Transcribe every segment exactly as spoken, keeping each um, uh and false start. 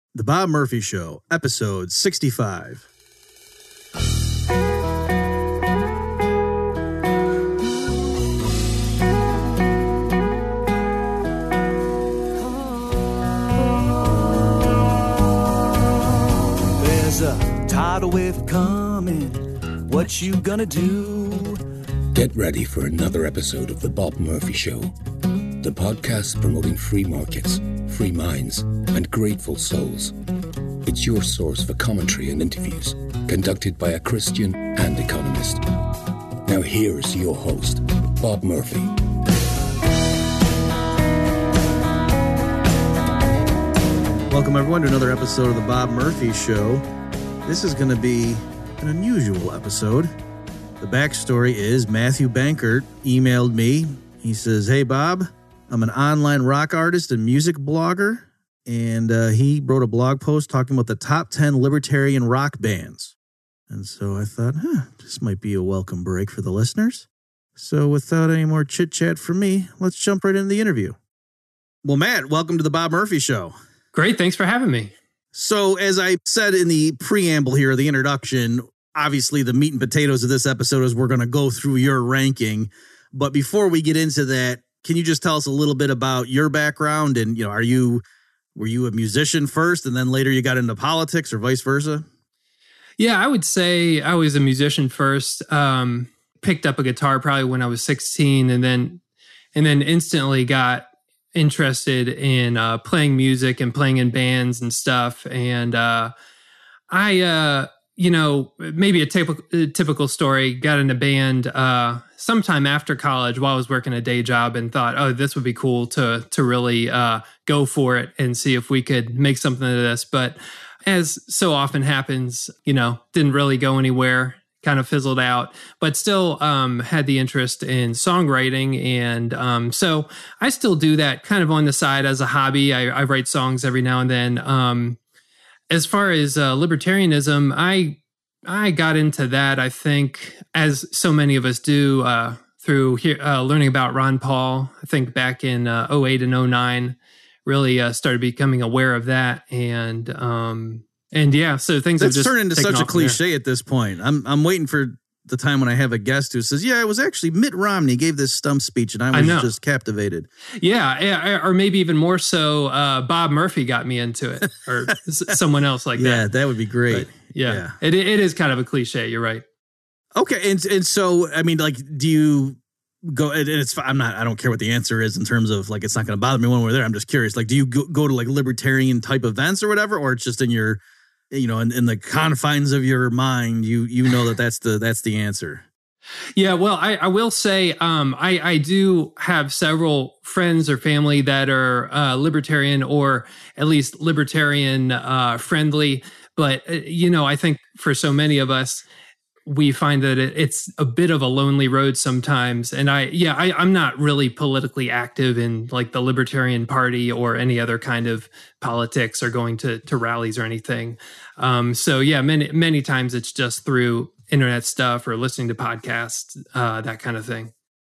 The Bob Murphy Show, episode sixty-five. There's a tidal wave coming. What you gonna do? Get ready for another episode of The Bob Murphy Show, the podcast promoting free markets, free minds, and grateful souls. It's your source for commentary and interviews conducted by a Christian and economist. Now here's your host, Bob Murphy. Welcome everyone to another episode of The Bob Murphy Show. This is going to be an unusual episode. The backstory is Matthew Bankert emailed me. He says, "Hey Bob, I'm an online rock artist and music blogger." And uh, he wrote a blog post talking about the top ten libertarian rock bands. And so I thought, huh, this might be a welcome break for the listeners. So without any more chit-chat from me, let's jump right into the interview. Well, Matt, welcome to the Bob Murphy Show. Great, thanks for having me. So as I said in the preamble here, the introduction, obviously the meat and potatoes of this episode is we're going to go through your ranking. But before we get into that, can you just tell us a little bit about your background? And, you know, are you... Were you a musician first and then later you got into politics or vice versa? Yeah, I would say I was a musician first. Um, picked up a guitar probably when I was sixteen and then and then instantly got interested in uh, playing music and playing in bands and stuff. And uh, I, uh, you know, maybe a typical, a typical story, got in a band uh, sometime after college while I was working a day job and thought, oh, this would be cool to to really uh, go for it and see if we could make something of this. But as so often happens, you know, didn't really go anywhere, kind of fizzled out, but still um, had the interest in songwriting. And um, so I still do that kind of on the side as a hobby. I, I write songs every now and then. Um, as far as uh, libertarianism, I I got into that, I think, as so many of us do, uh, through here, uh, learning about Ron Paul. I think back in uh, oh eight and oh nine, really uh, started becoming aware of that. And, um, and yeah, so things That's have just turned into taken such a off from there. cliche at this point. I'm I'm waiting for the time when I have a guest who says, yeah, it was actually Mitt Romney gave this stump speech and I was I just captivated. Yeah, yeah, or maybe even more so, uh, Bob Murphy got me into it, or s- someone else like Yeah, that. that would be great. But yeah, Yeah. It it is kind of a cliche. You're right. Okay, and and so I mean, like, do you go? And it's I'm not. I don't care what the answer is in terms of like it's not going to bother me when we're there. I'm just curious. Like, do you go, go to like libertarian type events or whatever, or it's just in your, you know, in, in the confines of your mind, you you know that that's the that's the answer. Yeah, well, I, I will say um, I, I do have several friends or family that are uh, libertarian or at least libertarian uh, friendly. But, uh, you know, I think for so many of us, we find that it, it's a bit of a lonely road sometimes. And I, yeah, I, I'm not really politically active in like the Libertarian Party or any other kind of politics or going to, to rallies or anything. Um, so, yeah, many, many times it's just through internet stuff or listening to podcasts, uh, that kind of thing.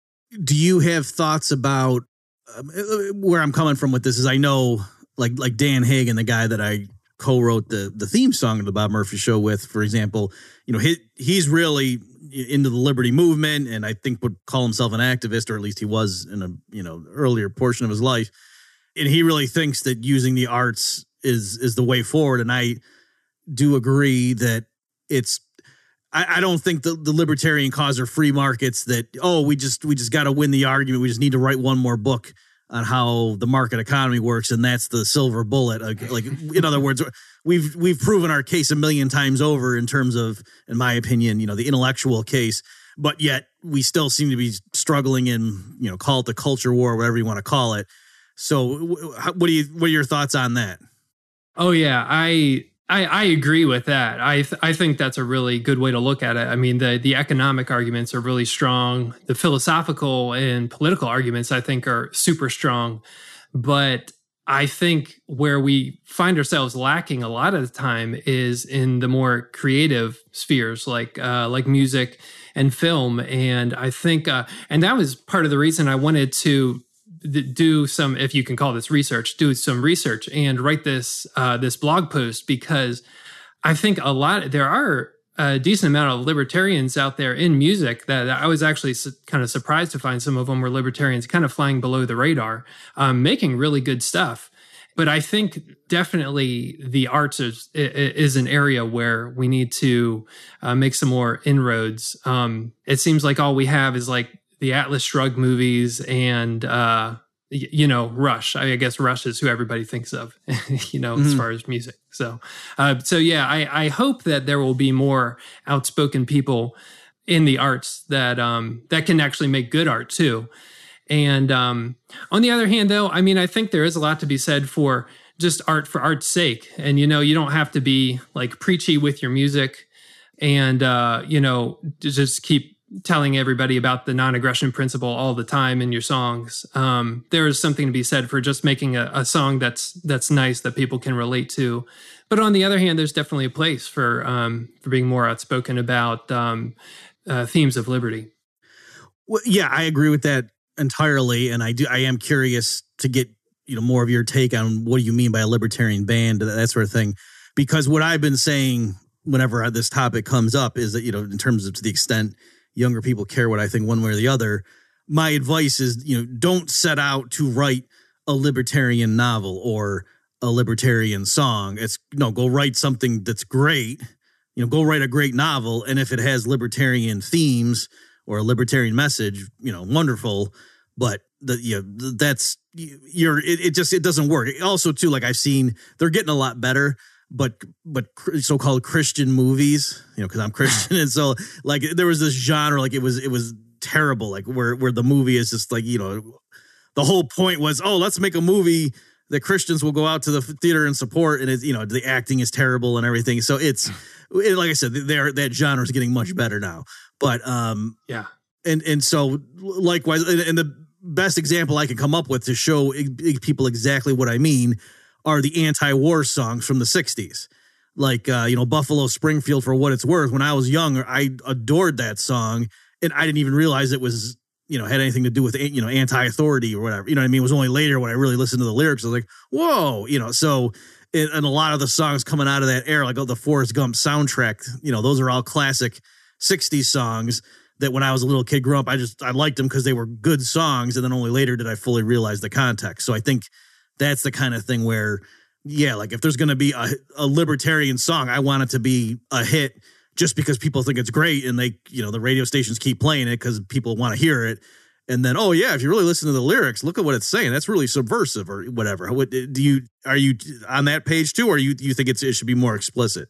Do you have thoughts about um, where I'm coming from with this? Is I know like like Dan Hagen, the guy that I co-wrote the the theme song of the Bob Murphy Show with, for example, you know, he, he's really into the liberty movement and I think would call himself an activist, or at least he was in a, you know, earlier portion of his life. And he really thinks that using the arts is is the way forward. And I do agree that it's, I, I don't think the, the libertarian cause or free markets that, oh, we just we just got to win the argument. We just need to write one more book on how the market economy works, and that's the silver bullet. Like, like in other words, we've we've proven our case a million times over in terms of, in my opinion, you know, the intellectual case. But yet we still seem to be struggling in, you know, call it the culture war, whatever you want to call it. So, what do you what are your thoughts on that? Oh yeah, I. I, I agree with that. I th- I think that's a really good way to look at it. I mean, the the economic arguments are really strong. The philosophical and political arguments, I think, are super strong. But I think where we find ourselves lacking a lot of the time is in the more creative spheres, like uh, like music and film. And I think, uh, and that was part of the reason I wanted to do some, if you can call this research, do some research and write this uh, this blog post, because I think a lot, there are a decent amount of libertarians out there in music that I was actually su- kind of surprised to find some of them were libertarians, kind of flying below the radar, um, making really good stuff. But I think definitely the arts is, is an area where we need to uh, make some more inroads. Um, it seems like all we have is like the Atlas Shrugged movies and, uh, y- you know, Rush. I, mean, I guess Rush is who everybody thinks of, you know, mm-hmm. as far as music. So, uh, so yeah, I, I hope that there will be more outspoken people in the arts that um, that can actually make good art too. And um, on the other hand, though, I mean, I think there is a lot to be said for just art for art's sake. And, you know, you don't have to be like preachy with your music and, uh, you know, just keep telling everybody about the non-aggression principle all the time in your songs. Um, there is something to be said for just making a, a song that's that's nice, that people can relate to. But on the other hand, there's definitely a place for um, for being more outspoken about um, uh, themes of liberty. Well, yeah, I agree with that entirely, and I do. I am curious to get you know more of your take on what do you mean by a libertarian band, that sort of thing. Because what I've been saying whenever this topic comes up is that you know, in terms of to the extent younger people care what I think one way or the other, my advice is you know don't set out to write a libertarian novel or a libertarian song. It's you know go write something that's great. You know, go write a great novel, and if it has libertarian themes or a libertarian message, you know, wonderful. But the you know, that's you're it, it just it doesn't work. Also, too, like I've seen, they're getting a lot better. But but so-called Christian movies, you know, because I'm Christian, and so like there was this genre, like it was it was terrible, like where where the movie is just like you know, the whole point was oh let's make a movie that Christians will go out to the theater and support, and it's you know the acting is terrible and everything. So it's it, like I said, there that genre is getting much better now. But um, yeah, and and so likewise, and, and the best example I can come up with to show people exactly what I mean are the anti-war songs from the sixties. Like, uh, you know, Buffalo Springfield, For What It's Worth. When I was younger, I adored that song, and I didn't even realize it was, you know, had anything to do with, you know, anti-authority or whatever. You know what I mean? It was only later when I really listened to the lyrics, I was like, whoa, you know, so, and, and a lot of the songs coming out of that era, like oh, the Forrest Gump soundtrack, you know, those are all classic sixties songs that when I was a little kid growing up, I just, I liked them because they were good songs, and then only later did I fully realize the context. So I think that's the kind of thing where, yeah, like if there's going to be a, a libertarian song, I want it to be a hit just because people think it's great and they, you know, the radio stations keep playing it because people want to hear it. And then, oh yeah, if you really listen to the lyrics, look at what it's saying. That's really subversive or whatever. What do you, are you on that page too? Or you, you think it's, it should be more explicit?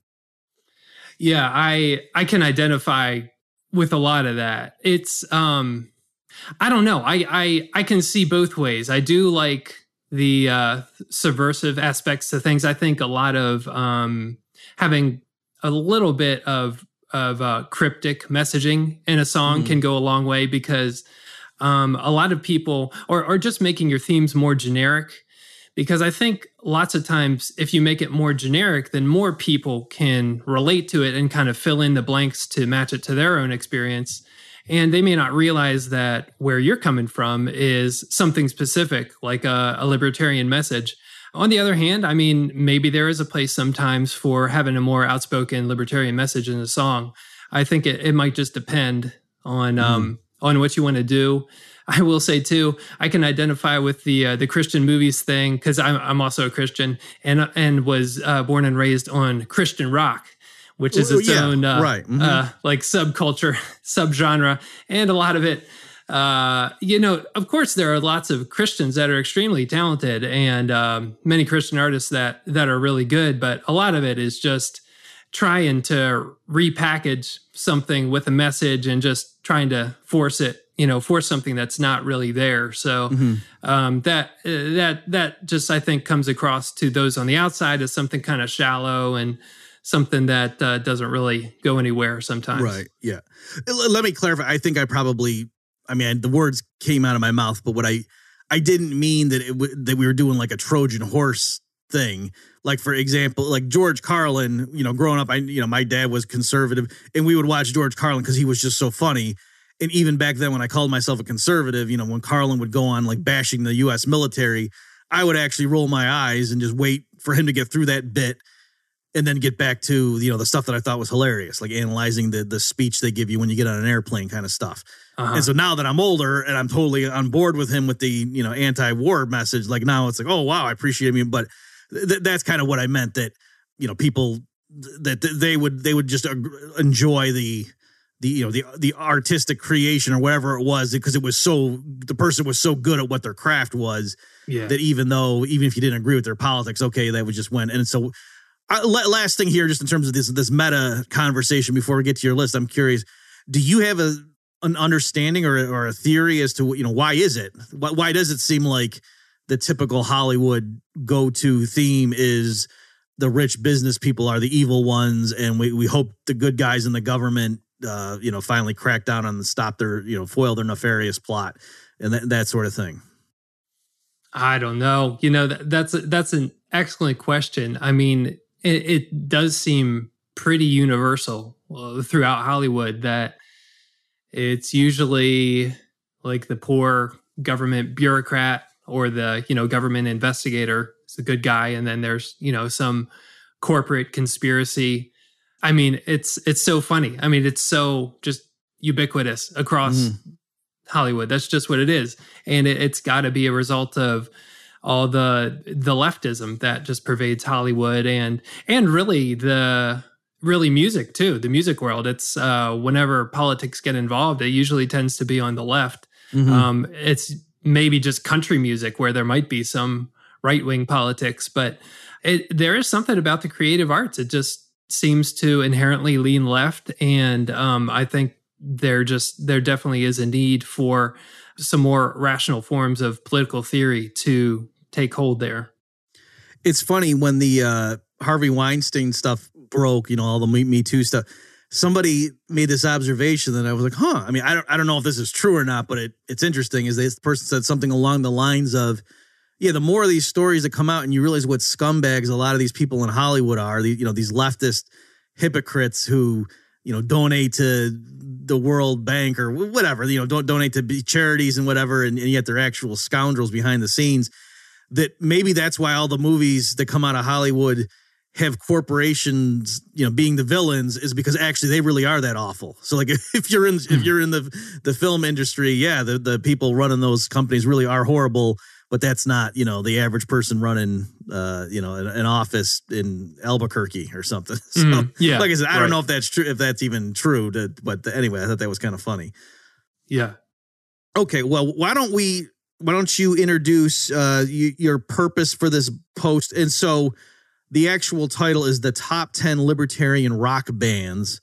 Yeah, I, I can identify with a lot of that. It's, um, I don't know. I, I, I can see both ways. I do like the uh, subversive aspects to things. I think a lot of um, having a little bit of of uh, cryptic messaging in a song mm. can go a long way, because um, a lot of people, or or just making your themes more generic, because I think lots of times if you make it more generic, then more people can relate to it and kind of fill in the blanks to match it to their own experience. And they may not realize that where you're coming from is something specific, like a, a libertarian message. On the other hand, I mean, maybe there is a place sometimes for having a more outspoken libertarian message in a song. I think it, it might just depend on mm. um, on what you want to do. I will say too, I can identify with the uh, the Christian movies thing because I'm I'm also a Christian and and was uh, born and raised on Christian rock, which is its yeah, own uh, right. mm-hmm. uh, like subculture, subgenre, and a lot of it. Uh, you know, of course, there are lots of Christians that are extremely talented, and um, many Christian artists that that are really good. But a lot of it is just trying to repackage something with a message and just trying to force it. You know, force something that's not really there. So mm-hmm. um, that uh, that that just I think comes across to those on the outside as something kind of shallow and something that uh, doesn't really go anywhere sometimes. Right. Yeah. Let me clarify. I think I probably, I mean, the words came out of my mouth, but what I, I didn't mean that it w- that we were doing like a Trojan horse thing. Like, for example, like George Carlin, you know, growing up, I, you know, my dad was conservative and we would watch George Carlin because he was just so funny. And even back then when I called myself a conservative, you know, when Carlin would go on like bashing the U S military, I would actually roll my eyes and just wait for him to get through that bit and then get back to, you know, the stuff that I thought was hilarious, like analyzing the the speech they give you when you get on an airplane kind of stuff. Uh-huh. And so now that I'm older and I'm totally on board with him with the, you know, anti-war message, like now it's like, oh, wow, I appreciate him. But th- that's kind of what I meant, that, you know, people that they would they would just enjoy the the you know the the artistic creation or whatever it was, because it was so the person was so good at what their craft was, yeah, that even though even if you didn't agree with their politics, okay, that would just win. And so uh, last thing here, just in terms of this this meta conversation before we get to your list, I'm curious, do you have a an understanding or or a theory as to, you know, why is it why, why does it seem like the typical Hollywood go-to theme is the rich business people are the evil ones, and we, we hope the good guys in the government, uh, you know, finally crack down on and stop their, you know, foil their nefarious plot and that, that sort of thing? I don't know. You know, that, that's, that's an excellent question. I mean, it, it does seem pretty universal uh, throughout Hollywood that it's usually like the poor government bureaucrat or the, you know, government investigator is the good guy. And then there's, you know, some corporate conspiracy. I mean, it's, it's so funny. I mean, it's so just ubiquitous across mm. Hollywood. That's just what it is. And it, it's got to be a result of all the, the leftism that just pervades Hollywood and, and really the, really music too, the music world. It's uh, whenever politics get involved, it usually tends to be on the left. Mm-hmm. Um, it's maybe just country music where there might be some right-wing politics, but it, there is something about the creative arts. It just seems to inherently lean left. And um, I think there just, there definitely is a need for some more rational forms of political theory to take hold there. It's funny when the uh, Harvey Weinstein stuff broke, you know, all the Me, Me Too stuff, somebody made this observation that I was like, huh, I mean, I don't, I don't know if this is true or not, but it, it's interesting is this person said something along the lines of, yeah, the more of these stories that come out and you realize what scumbags a lot of these people in Hollywood are, the, you know, these leftist hypocrites who, you know, donate to the World Bank or whatever, you know, don't donate to charities and whatever. And, and yet they're actual scoundrels behind the scenes, that maybe that's why all the movies that come out of Hollywood have corporations, you know, being the villains, is because actually they really are that awful. So like if you're in if you're in the the film industry, yeah, the, the people running those companies really are horrible, but that's not, you know, the average person running uh, you know, an, an office in Albuquerque or something. So mm, yeah, like I said, I right. don't know if that's true, if that's even true, to, but anyway, I thought that was kind of funny. Yeah. Okay, well, why don't we why don't you introduce uh you, your purpose for this post? And so the actual title is the top ten libertarian rock bands.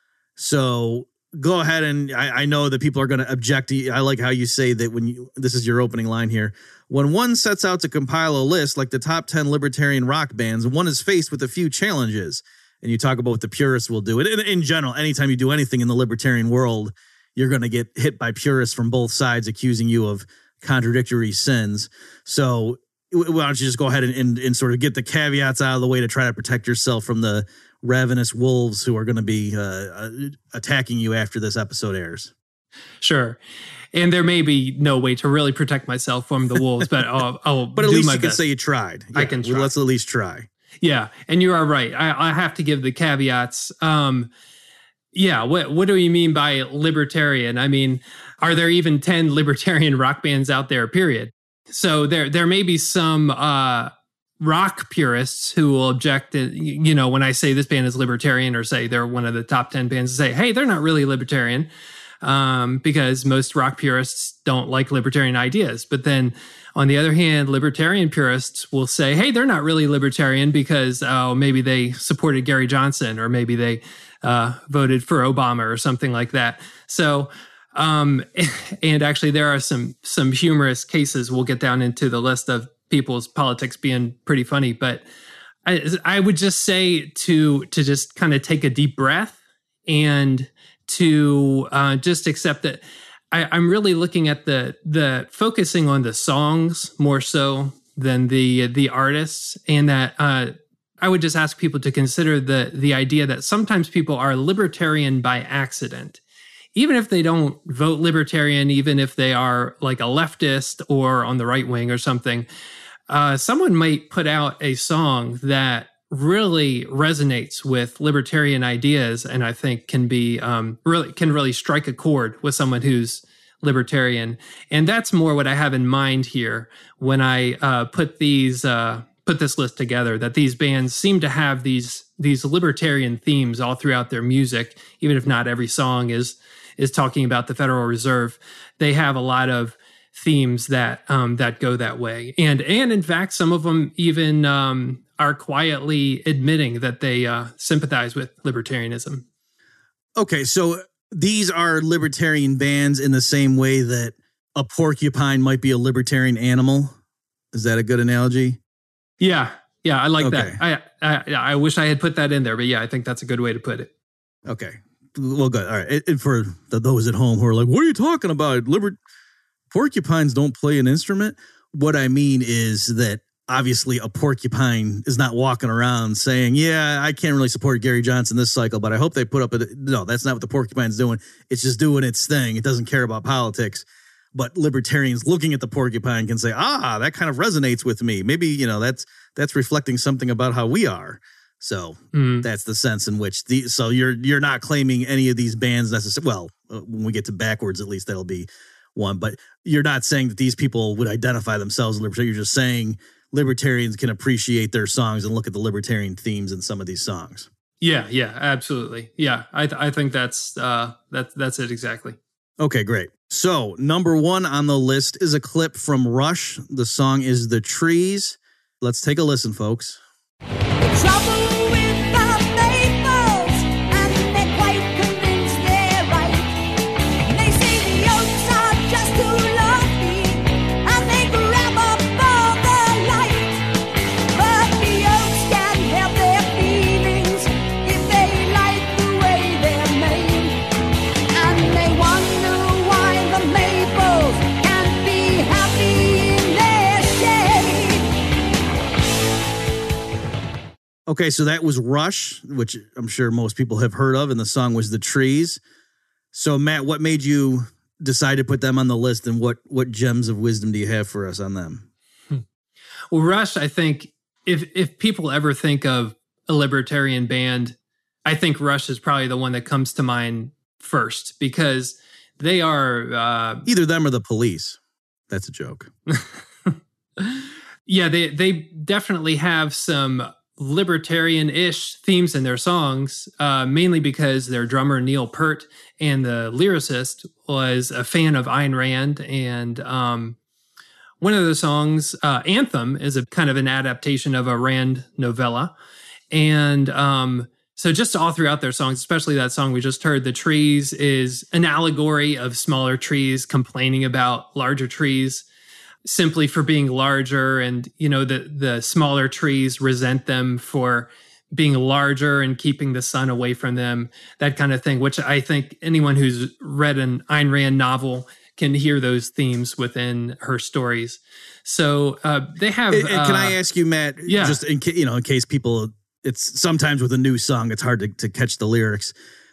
So go ahead, and I, I know that people are going to object to you. I like how you say that when you, this is your opening line here. When one sets out to compile a list like the top ten libertarian rock bands, one is faced with a few challenges. And you talk about what the purists will do. And in, in general, anytime you do anything in the libertarian world, you're going to get hit by purists from both sides accusing you of contradictory sins. So why don't you just go ahead and, and, and sort of get the caveats out of the way to try to protect yourself from the ravenous wolves who are going to be uh, attacking you after this episode airs. Sure. And there may be no way to really protect myself from the wolves, but I'll, I'll but at do least my you can best. say you tried. Yeah, I can try. Well, let's at least try. Yeah. And you are right. I, I have to give the caveats. Um, yeah. What, what do you mean by libertarian? I mean, are there even ten libertarian rock bands out there, period? So there, there may be some uh, rock purists who will object to, you know, when I say this band is libertarian, or say they're one of the top ten bands, to say, hey, they're not really libertarian, um, because most rock purists don't like libertarian ideas. But then on the other hand, libertarian purists will say, hey, they're not really libertarian because oh, maybe they supported Gary Johnson, or maybe they uh, voted for Obama or something like that. So Um, and actually there are some, some humorous cases. We'll get down into the list of people's politics being pretty funny, but I, I would just say to, to just kind of take a deep breath and to, uh, just accept that I, I'm really looking at the, the focusing on the songs more so than the, the artists. And that, uh, I would just ask people to consider the, the idea that sometimes people are libertarian by accident. even if they don't vote libertarian, even if they are like a leftist or on the right wing or something, uh, someone might put out a song that really resonates with libertarian ideas, and I think can be um, really can really strike a chord with someone who's libertarian. And that's more what I have in mind here when I uh, put these uh, put this list together. That these bands seem to have these these libertarian themes all throughout their music, even if not every song is is talking about the Federal Reserve. They have a lot of themes that um, that go that way, and and in fact, some of them even um, are quietly admitting that they uh, sympathize with libertarianism. Okay, so these are libertarian bands in the same way that a porcupine might be a libertarian animal. Is that a good analogy? Yeah, yeah, I like Okay. that. I, I I wish I had put that in there, but yeah, I think that's a good way to put it. Okay. Well, good. All right. And for the, those at home who are like, what are you talking about? Liber- porcupines don't play an instrument. What I mean is that obviously a porcupine is not walking around saying, yeah, I can't really support Gary Johnson this cycle, but I hope they put up a, no, that's not what the porcupine's doing. It's just doing its thing. It doesn't care about politics. But libertarians looking at the porcupine can say, ah, that kind of resonates with me. Maybe, you know, that's, that's reflecting something about how we are. So Mm. that's the sense in which the, so you're, you're not claiming any of these bands necessarily. Well, uh, when we get to backwards, at least that'll be one, but you're not saying that these people would identify themselves as libertarian. You're just saying libertarians can appreciate their songs and look at the libertarian themes in some of these songs. Yeah, yeah, absolutely. Yeah, I th- I think that's uh that's that's it exactly. Okay, great. So number one on the list is a clip from Rush. The song is The Trees. Let's take a listen, folks. Trouble with the maples, and they're quite convinced they're right. They say the oaks are just too lofty, and they grab up all the light. But the oaks can't help their feelings if they like the way they're made. And they wonder why the maples can't be happy in their shade. Okay, so that was Rush, which I'm sure most people have heard of, and the song was The Trees. So, Matt, what made you decide to put them on the list, and what what gems of wisdom do you have for us on them? Well, Rush, I think if if people ever think of a libertarian band, I think Rush is probably the one that comes to mind first, because they are uh, Either them or the Police. That's a joke. yeah, they they definitely have some libertarian-ish themes in their songs, uh, mainly because their drummer Neil Peart and the lyricist was a fan of Ayn Rand, and um, one of the songs, uh, Anthem, is a kind of an adaptation of a Rand novella, and um, so just all throughout their songs, especially that song we just heard, The Trees, is an allegory of smaller trees complaining about larger trees simply for being larger, and you know the the smaller trees resent them for being larger and keeping the sun away from them, that kind of thing, which I think anyone who's read an Ayn Rand novel can hear those themes within her stories. So uh, they have And- and uh, can I ask you, Matt, yeah. just in, ca- you know, in case people, it's sometimes with a new song, it's hard to, to catch the lyrics.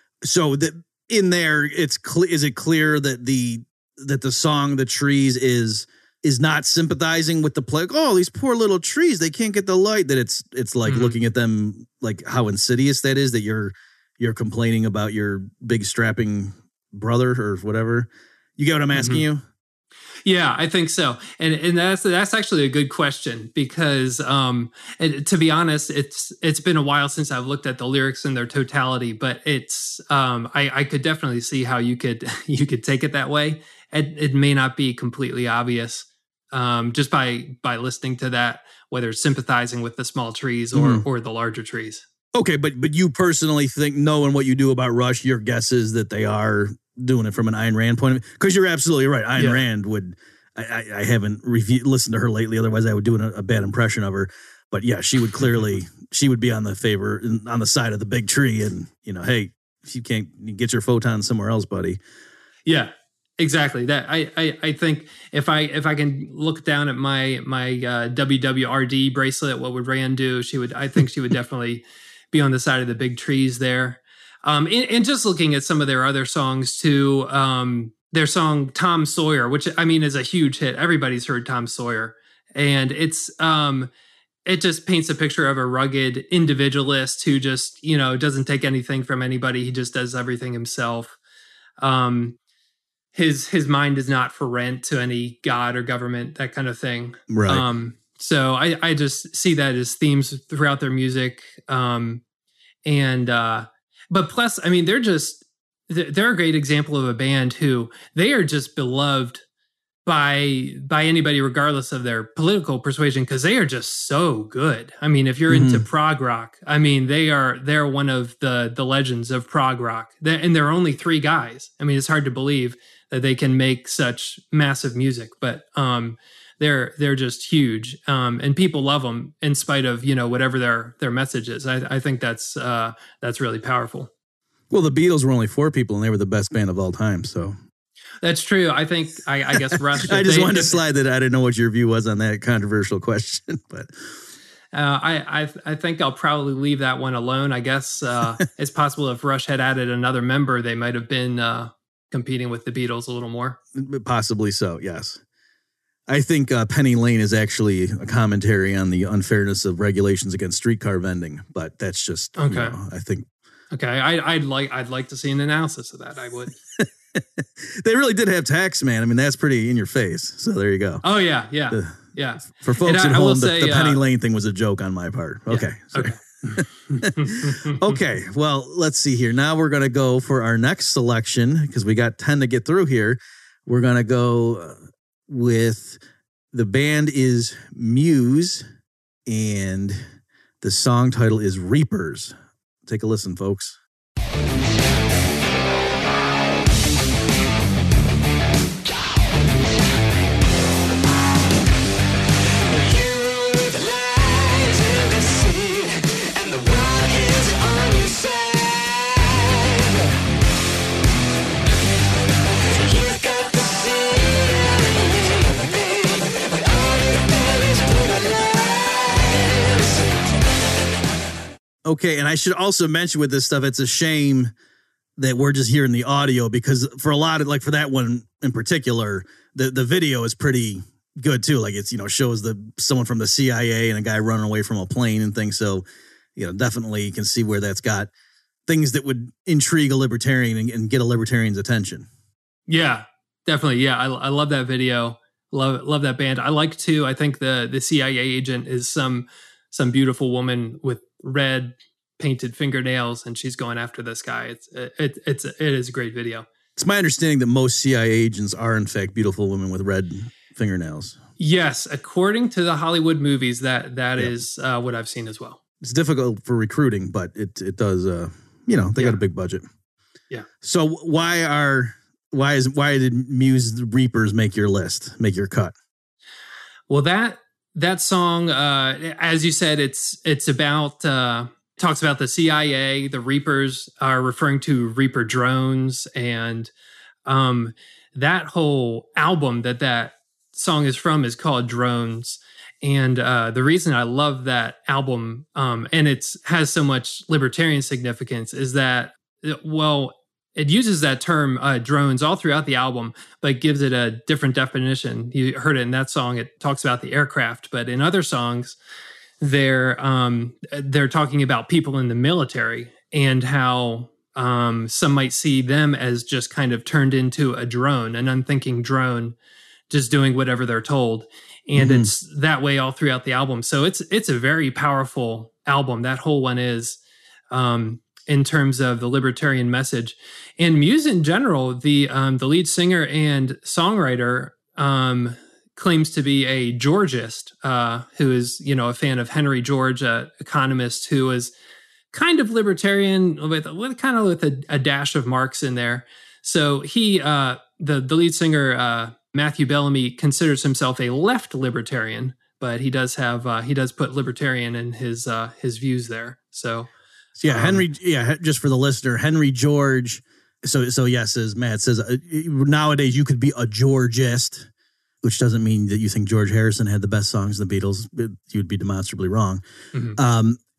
So that in there, it's cle- is it clear that the that the song The Trees is is not sympathizing with the plague? Oh, these poor little trees, they can't get the light. That it's it's like Mhm. looking at them like how insidious that is, that you're you're complaining about your big strapping brother or whatever. You get what I'm asking Mhm. you? Yeah, I think so, and and that's that's actually a good question, because um, and to be honest, it's it's been a while since I've looked at the lyrics in their totality, but it's um, I, I could definitely see how you could you could take it that way. It, it may not be completely obvious um, just by by listening to that, whether it's sympathizing with the small trees or Mhm. or the larger trees. Okay, but but you personally think, knowing what you do about Rush, your guess is that they are doing it from an Ayn Rand point of view? Because you're absolutely right. Ayn Yeah. Rand would, I, I, I haven't review, listened to her lately, otherwise I would do a, a bad impression of her. But yeah, she would clearly, she would be on the favor, on the side of the big tree, and, you know, hey, if you can't you get your photon somewhere else, buddy. Yeah, exactly. That I, I I think if I if I can look down at my my uh, W W R D bracelet, what would Rand do? She would. I think she would definitely be on the side of the big trees there. Um, and, and just looking at some of their other songs too, um, their song Tom Sawyer, which I mean is a huge hit. Everybody's heard Tom Sawyer. And it's um, it just paints a picture of a rugged individualist who just, you know, doesn't take anything from anybody. He just does everything himself. Um, his his mind is not for rent to any god or government, that kind of thing. Right. Um, so I, I just see that as themes throughout their music. Um, and uh, but plus, I mean, they're just they're a great example of a band who they are just beloved by by anybody regardless of their political persuasion, because they are just so good. I mean, if you're Mm-hmm. into prog rock, I mean, they are they're one of the the legends of prog rock. They're, and there are only three guys. I mean, it's hard to believe that they can make such massive music, but um they're they're just huge. Um and people love them in spite of, you know, whatever their their message is. I, I think that's uh that's really powerful. Well, the Beatles were only four people, and they were the best band of all time. So That's true. I think, I, I guess Rush. I just they, wanted to slide that. I didn't know what your view was on that controversial question, but Uh, I, I I think I'll probably leave that one alone. I guess uh, it's possible if Rush had added another member, they might have been uh, competing with the Beatles a little more. possibly so. Yes, I think uh, Penny Lane is actually a commentary on the unfairness of regulations against streetcar vending, but that's just you Okay. know, I think Okay, I, I'd like I'd like to see an analysis of that. I would. they really did have tax, man. I mean, that's pretty in your face. So there you go. Oh yeah, yeah, yeah. For folks And I- at I will home, the, say, the Penny uh, Lane thing was a joke on my part. Okay. sorry. Okay. Okay, well, let's see here. Now we're going to go for our next selection because we got ten to get through here. We're going to go uh, with the band is Muse, and the song title is Reapers. Take a listen, folks. Okay, and I should also mention with this stuff, it's a shame that we're just hearing the audio because for a lot of, like for that one in particular, the, the video is pretty good too. Like it's, you know, shows the someone from the C I A and a guy running away from a plane and things. So, you know, definitely you can see where that's got things that would intrigue a libertarian and, and get a libertarian's attention. Yeah, definitely. Yeah, I, I love that video. Love love that band. I like too. I think the the C I A agent is some some beautiful woman with red painted fingernails, and she's going after this guy. It's it, it's it is a great video. It's my understanding that most C I A agents are in fact beautiful women with red fingernails. Yes, according to the Hollywood movies, that that Yeah. is uh, what I've seen as well. It's difficult for recruiting, but it it does. Uh, you know, they Yeah. got a big budget. Yeah. So why are why is why did Muse the Reapers make your list, make your cut? Well, that that song, uh, as you said, it's it's about uh, talks about the C I A. The Reapers are referring to Reaper drones, and um, that whole album that that song is from is called Drones. And uh, the reason I love that album, um, and it's has so much libertarian significance, is that well, it uses that term uh, drones all throughout the album, but gives it a different definition. You heard it in that song; it talks about the aircraft, but in other songs, they're um, they're talking about people in the military and how um, some might see them as just kind of turned into a drone, an unthinking drone, just doing whatever they're told. And Mhm. it's that way all throughout the album. So it's it's a very powerful album. That whole one is. Um, in terms of the libertarian message. And Muse in general, the um, the lead singer and songwriter um, claims to be a Georgist, uh, who is, you know, a fan of Henry George, an economist who is kind of libertarian with, with kind of with a, a dash of Marx in there. So he, uh, the, the lead singer, uh, Matthew Bellamy, considers himself a left libertarian, but he does have, uh, he does put libertarian in his, uh, his views there. So, So yeah, Um, Henry. Yeah, just for the listener, Henry George. So so yes, as Matt says, uh, nowadays you could be a Georgist, which doesn't mean that you think George Harrison had the best songs in the Beatles. You'd be demonstrably wrong. mhm. Um,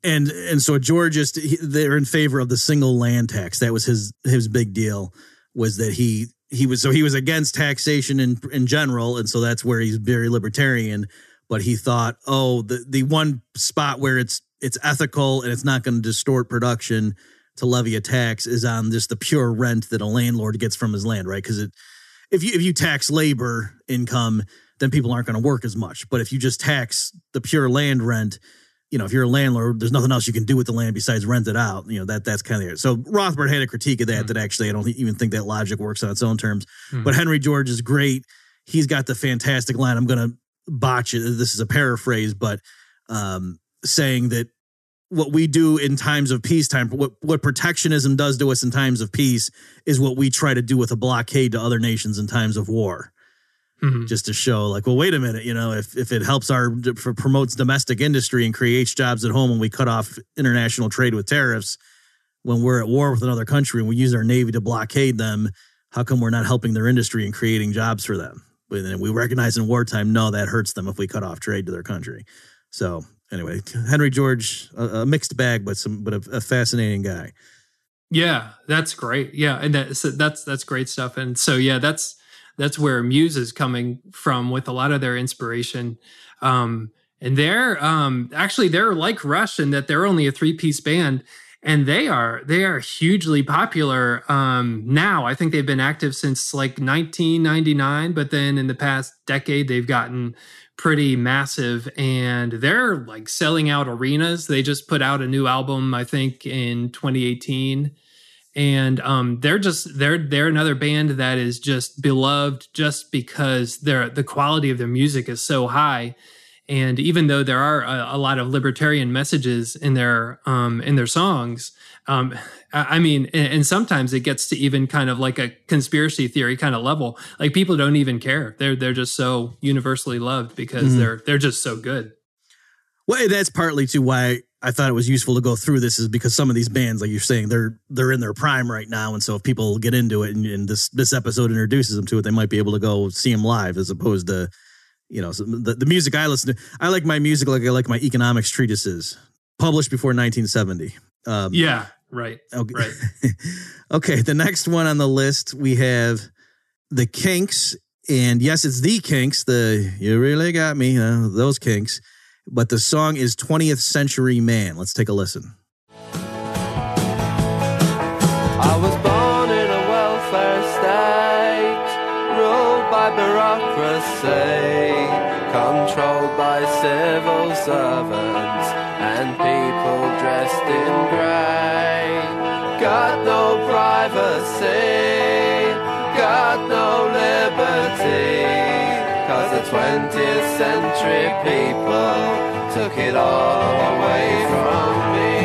And and so George just he, they're in favor of the single land tax. That was his his big deal, was that he he was so he was against taxation in in general, and so that's where he's very libertarian. But he thought, oh, the the one spot where it's it's ethical and it's not going to distort production to levy a tax is on just the pure rent that a landlord gets from his land, right? Because it if you if you tax labor income, then people aren't going to work as much. But if you just tax the pure land rent, you know, if you're a landlord, there's nothing else you can do with the land besides rent it out. You know, that that's kind of it. So Rothbard had a critique of that, mm-hmm. that actually I don't even think that logic works on its own terms. Mm-hmm. But Henry George is great. He's got the fantastic line. I'm going to botch it. This is a paraphrase, but um, saying that what we do in times of peacetime, what, what protectionism does to us in times of peace is what we try to do with a blockade to other nations in times of war. Mm-hmm. Just to show like, well, wait a minute, you know, if, if it helps our, if it promotes domestic industry and creates jobs at home and we cut off international trade with tariffs when we're at war with another country and we use our Navy to blockade them, how come we're not helping their industry and creating jobs for them? And we recognize in wartime, no, that hurts them if we cut off trade to their country. So anyway, Henry George, a, a mixed bag, but some, but a, a fascinating guy. Yeah, that's great. Yeah. And that's, that's, that's great stuff. And so, yeah, that's, That's where Muse is coming from with a lot of their inspiration. Um, and they're um, actually, they're like Rush in that they're only a three-piece band. And they are they are hugely popular um, now. I think they've been active since like nineteen ninety-nine. But then in the past decade, they've gotten pretty massive. And they're like selling out arenas. They just put out a new album, I think, in twenty eighteen. And um, they're just they're they're another band that is just beloved just because their the quality of their music is so high, and even though there are a, a lot of libertarian messages in their um, in their songs, um, I, I mean, and, and sometimes it gets to even kind of like a conspiracy theory kind of level. Like people don't even care; they're they're just so universally loved because mm-hmm. they're they're just so good. Well, that's partly too why I thought it was useful to go through this, is because some of these bands, like you're saying, they're they're in their prime right now, and so if people get into it and, and this this episode introduces them to it, they might be able to go see them live, as opposed to, you know, the, the music I listen to. I like my music like I like my economics treatises, published before nineteen seventy. Um, yeah, right. Okay. Right. Okay, the next one on the list we have the Kinks, and yes, it's the Kinks. The You Really Got Me, uh, those Kinks. But the song is twentieth Century Man. Let's take a listen. I was born in a welfare state, ruled by bureaucracy, controlled by civil servants and people dressed in grey. Got no privacy, got no liberty. Cause the twentieth century people took it all away from me.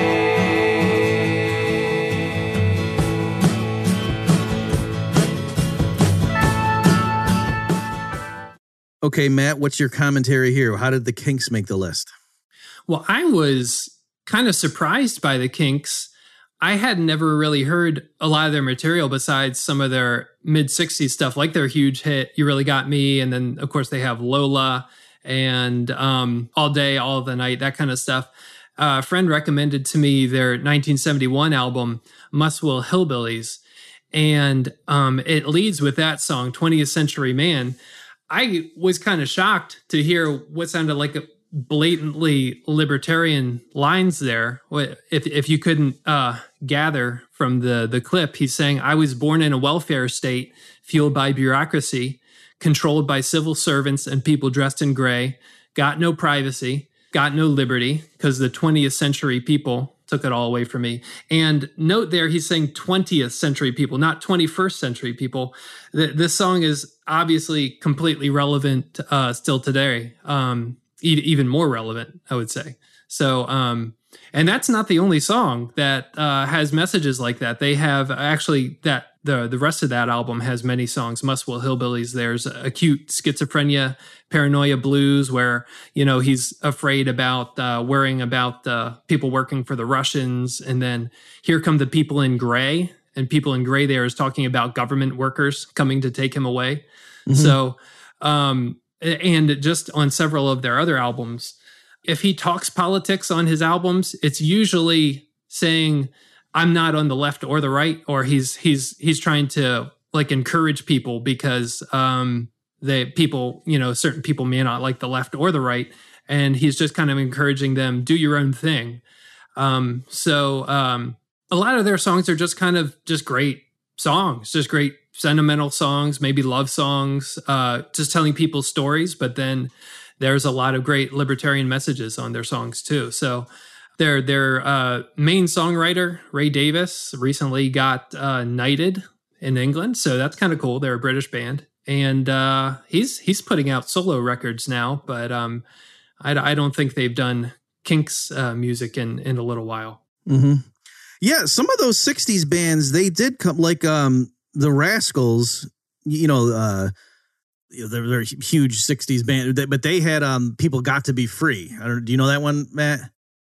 Okay, Matt, what's your commentary here? How did the Kinks make the list? Well, I was kind of surprised by the Kinks. I had never really heard a lot of their material besides some of their mid-sixties stuff, like their huge hit, You Really Got Me. And then, of course, they have Lola and um, All Day, All the Night, that kind of stuff. Uh, a friend recommended to me their nineteen seventy-one album, Muswell Hillbillies. And um, it leads with that song, twentieth Century Man. I was kind of shocked to hear what sounded like a blatantly libertarian lines there. If if you couldn't uh, gather from the, the clip, he's saying, I was born in a welfare state fueled by bureaucracy, controlled by civil servants and people dressed in gray, got no privacy, got no liberty, because the twentieth century people took it all away from me. And note there, he's saying twentieth century people, not twenty-first century people. This song is obviously completely relevant uh, still today. Um, even more relevant, I would say. So, um, and that's not the only song that uh, has messages like that. They have actually that the the rest of that album has many songs. Muswell Hillbillies. There's Acute Schizophrenia, Paranoia Blues, where you know he's afraid about uh, worrying about uh, people working for the Russians, and then Here Come the People in Gray, and People in Gray there is talking about government workers coming to take him away. Mm-hmm. So. Um, And just on several of their other albums, if he talks politics on his albums, it's usually saying, I'm not on the left or the right, or he's he's he's trying to like encourage people because um they people, you know, certain people may not like the left or the right, and he's just kind of encouraging them, do your own thing. Um so um a lot of their songs are just kind of just great songs, just great sentimental songs, maybe love songs, uh just telling people stories, but then there's a lot of great libertarian messages on their songs too. So Their their uh, main songwriter, Ray Davis, recently got uh, knighted in England, so that's kind of cool. They're a British band, and uh, he's he's putting out solo records now, but um, I, I don't think they've done Kinks uh, music in, in a little while. Mm-hmm. Yeah, some of those sixties bands, they did come, like um, the Rascals, you know, uh, you know, they're, they're a huge sixties band, but they had um, People Got to Be Free. I don't, do you know that one, Matt?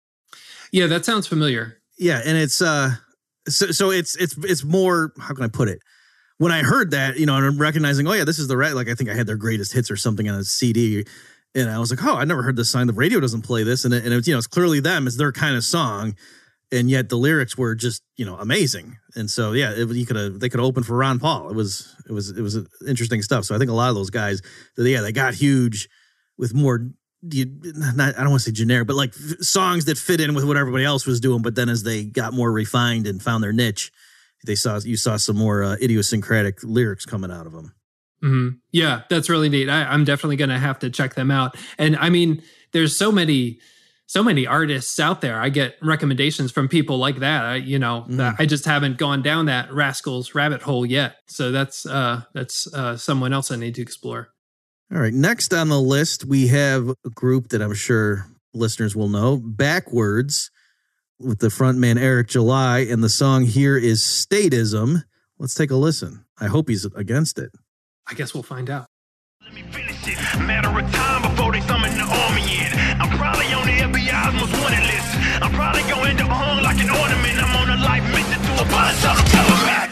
Yeah, that sounds familiar. Yeah, and it's uh, so, so it's it's it's more. How can I put it? When I heard that, you know, and I'm recognizing, oh yeah, this is the right. Like I think I had their greatest hits or something on a C D, and I was like, oh, I never heard this song. The radio doesn't play this, and it, and it's you know, it's clearly them. It's their kind of song, and yet the lyrics were just you know amazing. And so yeah, it, you could have they could have opened for Ron Paul. It was it was it was interesting stuff. So I think a lot of those guys, yeah, they got huge with more. You, not, I don't want to say generic, but like f- songs that fit in with what everybody else was doing. But then as they got more refined and found their niche, they saw you saw some more uh, idiosyncratic lyrics coming out of them. Mm-hmm. Yeah, that's really neat. I, I'm definitely going to have to check them out. And I mean, there's so many, so many artists out there. I get recommendations from people like that. I, you know, Mm. that I just haven't gone down that Rascals rabbit hole yet. So that's uh, that's uh, someone else I need to explore. All right. Next on the list, we have a group that I'm sure listeners will know, Backwards, with the frontman Eric July, and the song here is Statism. Let's take a listen. I hope he's against it. I guess we'll find out. Let me finish it. Matter of time before they summon the army in. I'm probably on the F B I's most wanted list. I'm probably gonna end up hung like an ornament. I'm on a life mission to abolish all the government.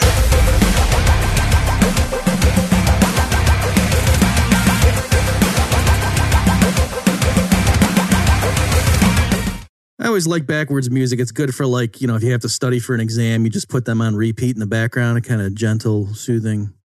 I always like Backwards music. It's good for like, you know, if you have to study for an exam, you just put them on repeat in the background, kind of gentle, soothing.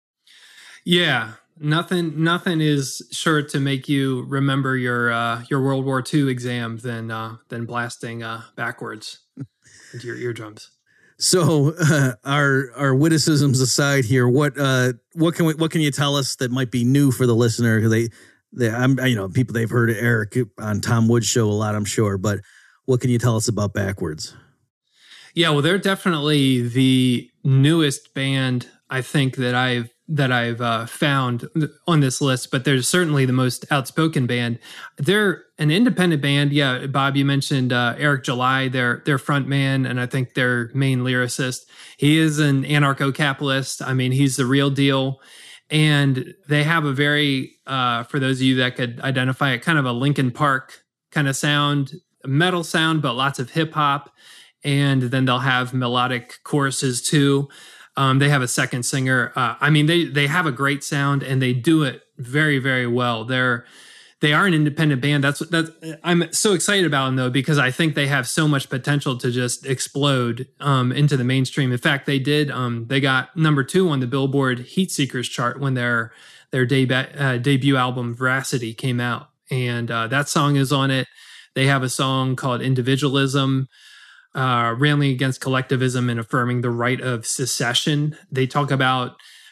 Yeah, nothing nothing is sure to make you remember your uh, your World War Two exam than uh, than blasting uh, Backwards into your eardrums. So, uh, our our witticisms aside here, what uh, what can we, what can you tell us that might be new for the listener? They, they, I'm, you know, people they've heard Eric on Tom Wood's show a lot, I'm sure, but what can you tell us about Backwards? Yeah, well, they're definitely the newest band I think that I've that I've uh, found on this list, but they're certainly the most outspoken band. They're an independent band. Yeah, Bob, you mentioned uh, Eric July, their their front man, and I think their main lyricist. He is an anarcho-capitalist. I mean, he's the real deal. And they have a very, uh, for those of you that could identify it, kind of a Linkin Park kind of sound, metal sound, but lots of hip hop. And then they'll have melodic choruses too. Um, they have a second singer. Uh, I mean, they they have a great sound and they do it very, very well. They're they are an independent band. That's that's I'm so excited about them though, because I think they have so much potential to just explode um, into the mainstream. In fact, they did. Um, they got number two on the Billboard Heat Seekers chart when their their debut uh, debut album Veracity came out, and uh, that song is on it. They have a song called Individualism. Uh, railing against collectivism and affirming the right of secession. They talk about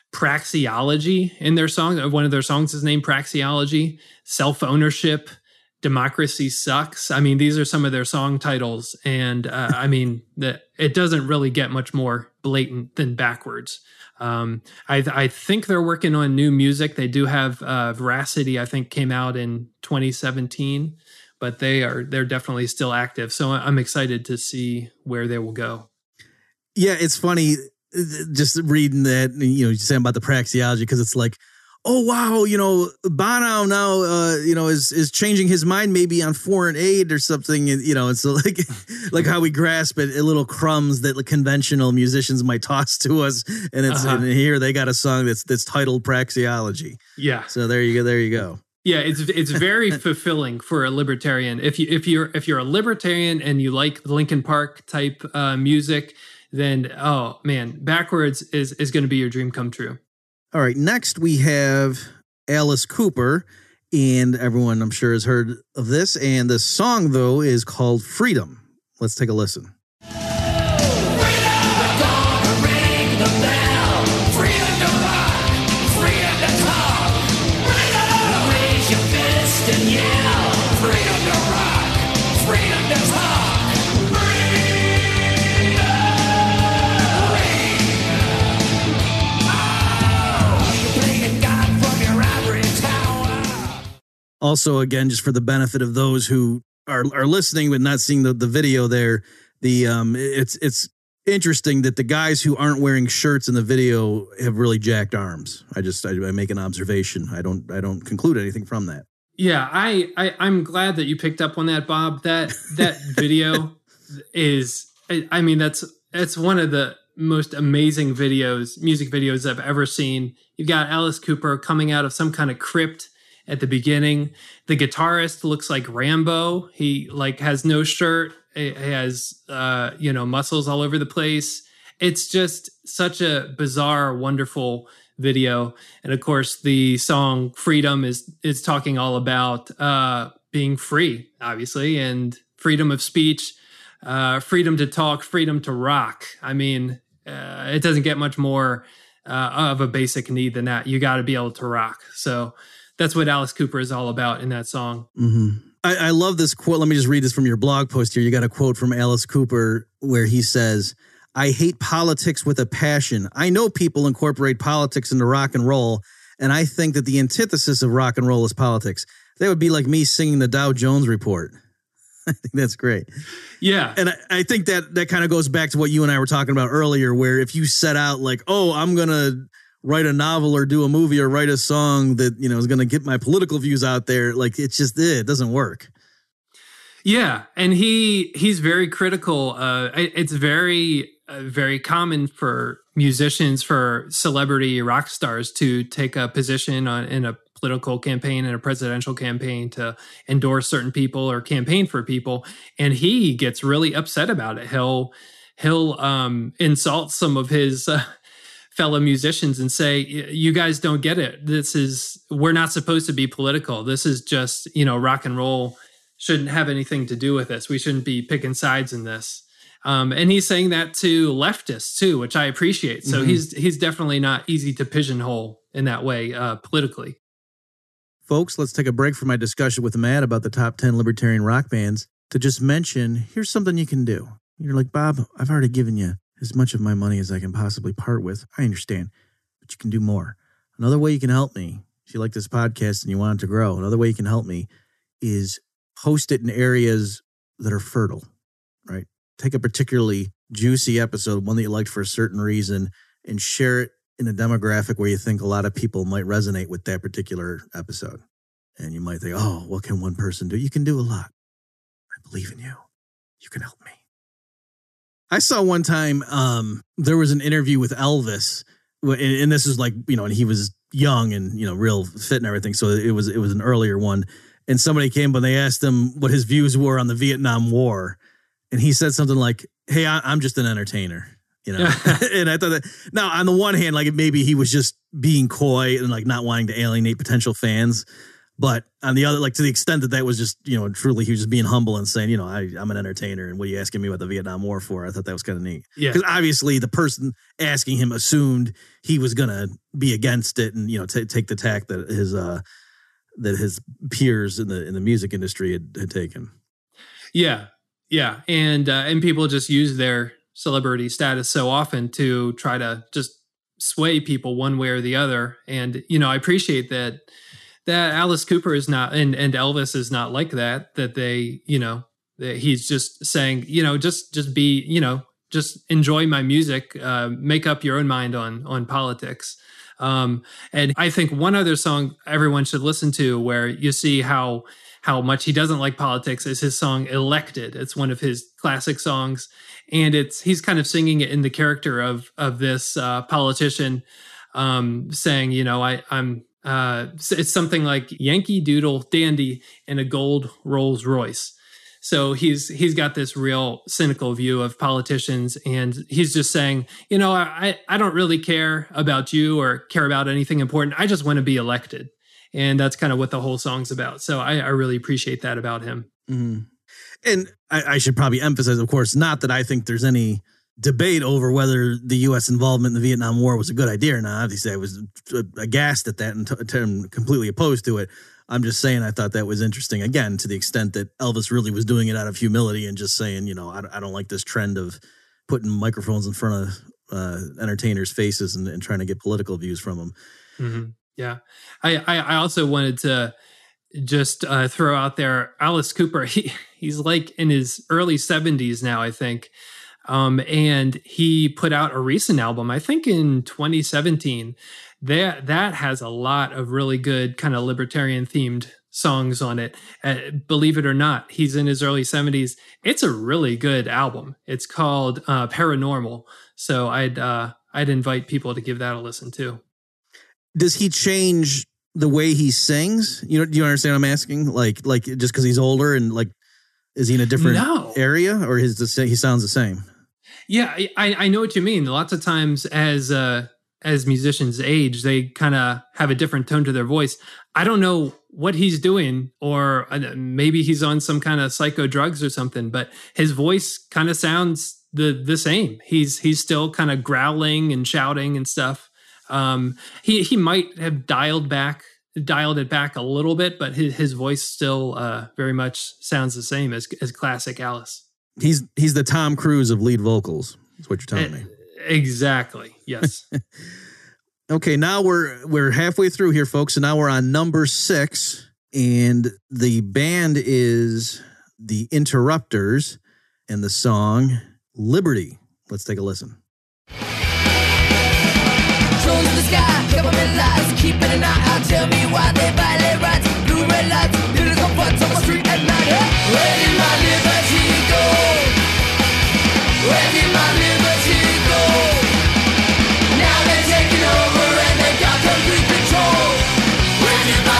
praxeology in their song. One of their songs is named Praxeology, self-ownership, democracy sucks. I mean, these are some of their song titles. And uh, I mean, the, it doesn't really get much more blatant than Backwards. Um, I, I think they're working on new music. They do have uh, Veracity, I think, came out in twenty seventeen. But they are, they're definitely still active. So I'm excited to see where they will go. Yeah, it's funny just reading that, you know, you're saying about the praxeology, because it's like, oh, wow, you know, Bono now, uh, you know, is is changing his mind maybe on foreign aid or something. And, you know, it's like like how we grasp at, at little crumbs that the conventional musicians might toss to us. And it's Uh-huh. and here they got a song that's that's titled Praxeology. Yeah. So there you go. There you go. Yeah, it's it's very fulfilling for a libertarian. If you if you're if you're a libertarian and you like Linkin Park type uh, music, then oh man, Backwards is is going to be your dream come true. All right, next we have Alice Cooper, and everyone I'm sure has heard of this. And the song though is called Freedom. Let's take a listen. Also, again, just for the benefit of those who are are listening but not seeing the, the video there, the um, it's it's interesting that the guys who aren't wearing shirts in the video have really jacked arms. I just I, I make an observation. I don't I don't conclude anything from that. Yeah, I, I I'm glad that you picked up on that, Bob. That that video is I, I mean that's that's one of the most amazing videos, music videos I've ever seen. You've got Alice Cooper coming out of some kind of crypt at the beginning. The guitarist looks like Rambo. He like has no shirt. He has uh, you know, muscles all over the place. It's just such a bizarre, wonderful video. And of course, the song Freedom is is talking all about uh, being free, obviously, and freedom of speech, uh, freedom to talk, freedom to rock. I mean, uh, it doesn't get much more uh, of a basic need than that. You got to be able to rock. So that's what Alice Cooper is all about in that song. Mm-hmm. I, I love this quote. Let me just read this from your blog post here. You got a quote from Alice Cooper where he says, "I hate politics with a passion. I know people incorporate politics into rock and roll, and I think that the antithesis of rock and roll is politics. That would be like me singing the Dow Jones Report." I think that's great. Yeah. And I, I think that that kind of goes back to what you and I were talking about earlier, where if you set out like, oh, I'm going to write a novel or do a movie or write a song that, you know, is going to get my political views out there, like it's just, it doesn't work. Yeah. And he he's very critical. Uh, it's very, uh, very common for musicians, for celebrity rock stars to take a position on in a political campaign and a presidential campaign to endorse certain people or campaign for people. And he gets really upset about it. He'll, he'll um, insult some of his uh, fellow musicians and say, you guys don't get it. This is, we're not supposed to be political. This is just, you know, rock and roll shouldn't have anything to do with this. We shouldn't be picking sides in this. Um, and he's saying that to leftists too, which I appreciate. So mm-hmm. he's, he's definitely not easy to pigeonhole in that way uh, politically. Folks, let's take a break from my discussion with Matt about the top ten libertarian rock bands to just mention, here's something you can do. You're like, Bob, I've already given you as much of my money as I can possibly part with. I understand, but you can do more. Another way you can help me, if you like this podcast and you want it to grow, another way you can help me is post it in areas that are fertile, right? Take a particularly juicy episode, one that you liked for a certain reason, and share it in a demographic where you think a lot of people might resonate with that particular episode. And you might think, oh, what can one person do? You can do a lot. I believe in you. You can help me. I saw one time, um, there was an interview with Elvis, and, and this is like, you know, and he was young and, you know, real fit and everything. So it was, it was an earlier one. And somebody came, but they asked him what his views were on the Vietnam War. And he said something like, hey, I, I'm just an entertainer. You know, and I thought that now on the one hand, like maybe he was just being coy and like not wanting to alienate potential fans. But on the other, like to the extent that that was just, you know, truly he was just being humble and saying, you know, I, I'm an entertainer. And what are you asking me about the Vietnam War for? I thought that was kind of neat. Yeah. Because obviously the person asking him assumed he was going to be against it and, you know, t- take the tack that his uh, that his peers in the in the music industry had, had taken. Yeah. Yeah. And uh, and people just use their celebrity status so often to try to just sway people one way or the other. And, you know, I appreciate that, that Alice Cooper is not, and, and Elvis is not like that, that they, you know, that he's just saying, you know, just, just be, you know, just enjoy my music, uh, make up your own mind on, on politics. Um, and I think one other song everyone should listen to where you see how, how much he doesn't like politics is his song Elected. It's one of his classic songs. And it's he's kind of singing it in the character of of this uh, politician, um, saying, you know, I, I'm Uh, it's something like Yankee Doodle Dandy in a gold Rolls Royce. So he's he's got this real cynical view of politicians, and he's just saying, you know, I, I don't really care about you or care about anything important. I just want to be elected. And that's kind of what the whole song's about. So I, I really appreciate that about him. Mm-hmm. And I, I should probably emphasize, of course, not that I think there's any debate over whether the U S involvement in the Vietnam War was a good idea or not. Obviously, I was aghast at that and t- t- completely opposed to it. I'm just saying I thought that was interesting, again, to the extent that Elvis really was doing it out of humility and just saying, you know, I, I don't like this trend of putting microphones in front of uh, entertainers' faces and, and trying to get political views from them. Mm-hmm. Yeah. I, I, I also wanted to just uh, throw out there, Alice Cooper, he, he's like in his early seventies now, I think. Um, and he put out a recent album, I think in twenty seventeen. That that has a lot of really good kind of libertarian themed songs on it. Uh, believe it or not, he's in his early seventies. It's a really good album. It's called uh, Paranormal. So I'd uh, I'd invite people to give that a listen too. Does he change the way he sings? You know, do you understand what I'm asking? Like, like just because he's older and like, is he in a different no. area, or is the he sounds the same? Yeah, I, I know what you mean. Lots of times as uh, as musicians age, they kind of have a different tone to their voice. I don't know what he's doing, or maybe he's on some kind of psycho drugs or something, but his voice kind of sounds the the same. He's he's still kind of growling and shouting and stuff. Um, he he might have dialed back, dialed it back a little bit, but his his voice still uh, very much sounds the same as as classic Alice. He's he's the Tom Cruise of lead vocals. That's what you're telling me. Exactly. Yes. Okay, now we're we're halfway through here, folks, and now we're on number six, and the band is the Interrupters, and the song Liberty. Let's take a listen. Control to the sky, government lies, keeping an eye out. Tell me why they violate rights. Blue red lights, political butts on the street at night. Hey, where did my liberty go? Where did my liberty go? Now they're taking over and they got complete control. Where did my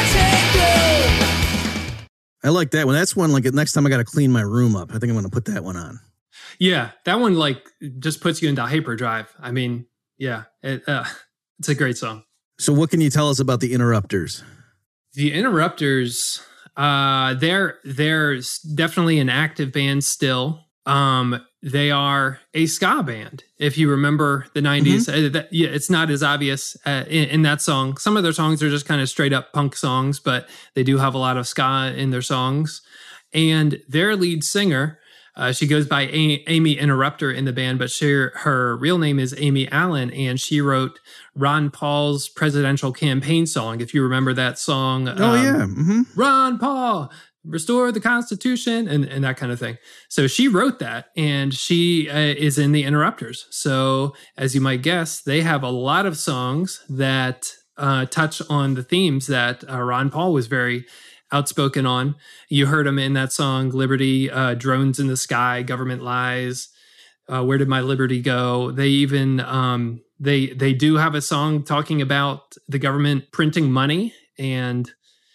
liberty go? I like that one. That's one, like, next time I got to clean my room up. I think I'm going to put that one on. Yeah, that one, like, just puts you into hyperdrive. I mean, yeah, it, uh, it's a great song. So what can you tell us about the Interrupters? The Interrupters, uh, they're, they're definitely an active band still. Um, they are a ska band. If you remember the nineties, mm-hmm. uh, that, yeah, it's not as obvious uh, in, in that song. Some of their songs are just kind of straight up punk songs, but they do have a lot of ska in their songs. And their lead singer, uh, she goes by a- Amy Interrupter in the band, but she, her real name is Amy Allen, and she wrote Ron Paul's presidential campaign song. If you remember that song. Oh, um, yeah. Mm-hmm. Ron Paul, restore the Constitution, and, and that kind of thing. So she wrote that, and she uh, is in the Interrupters. So as you might guess, they have a lot of songs that uh, touch on the themes that uh, Ron Paul was very outspoken on. You heard him in that song, Liberty, uh, Drones in the Sky, Government Lies, uh, Where Did My Liberty Go? They even, um, they, they do have a song talking about the government printing money and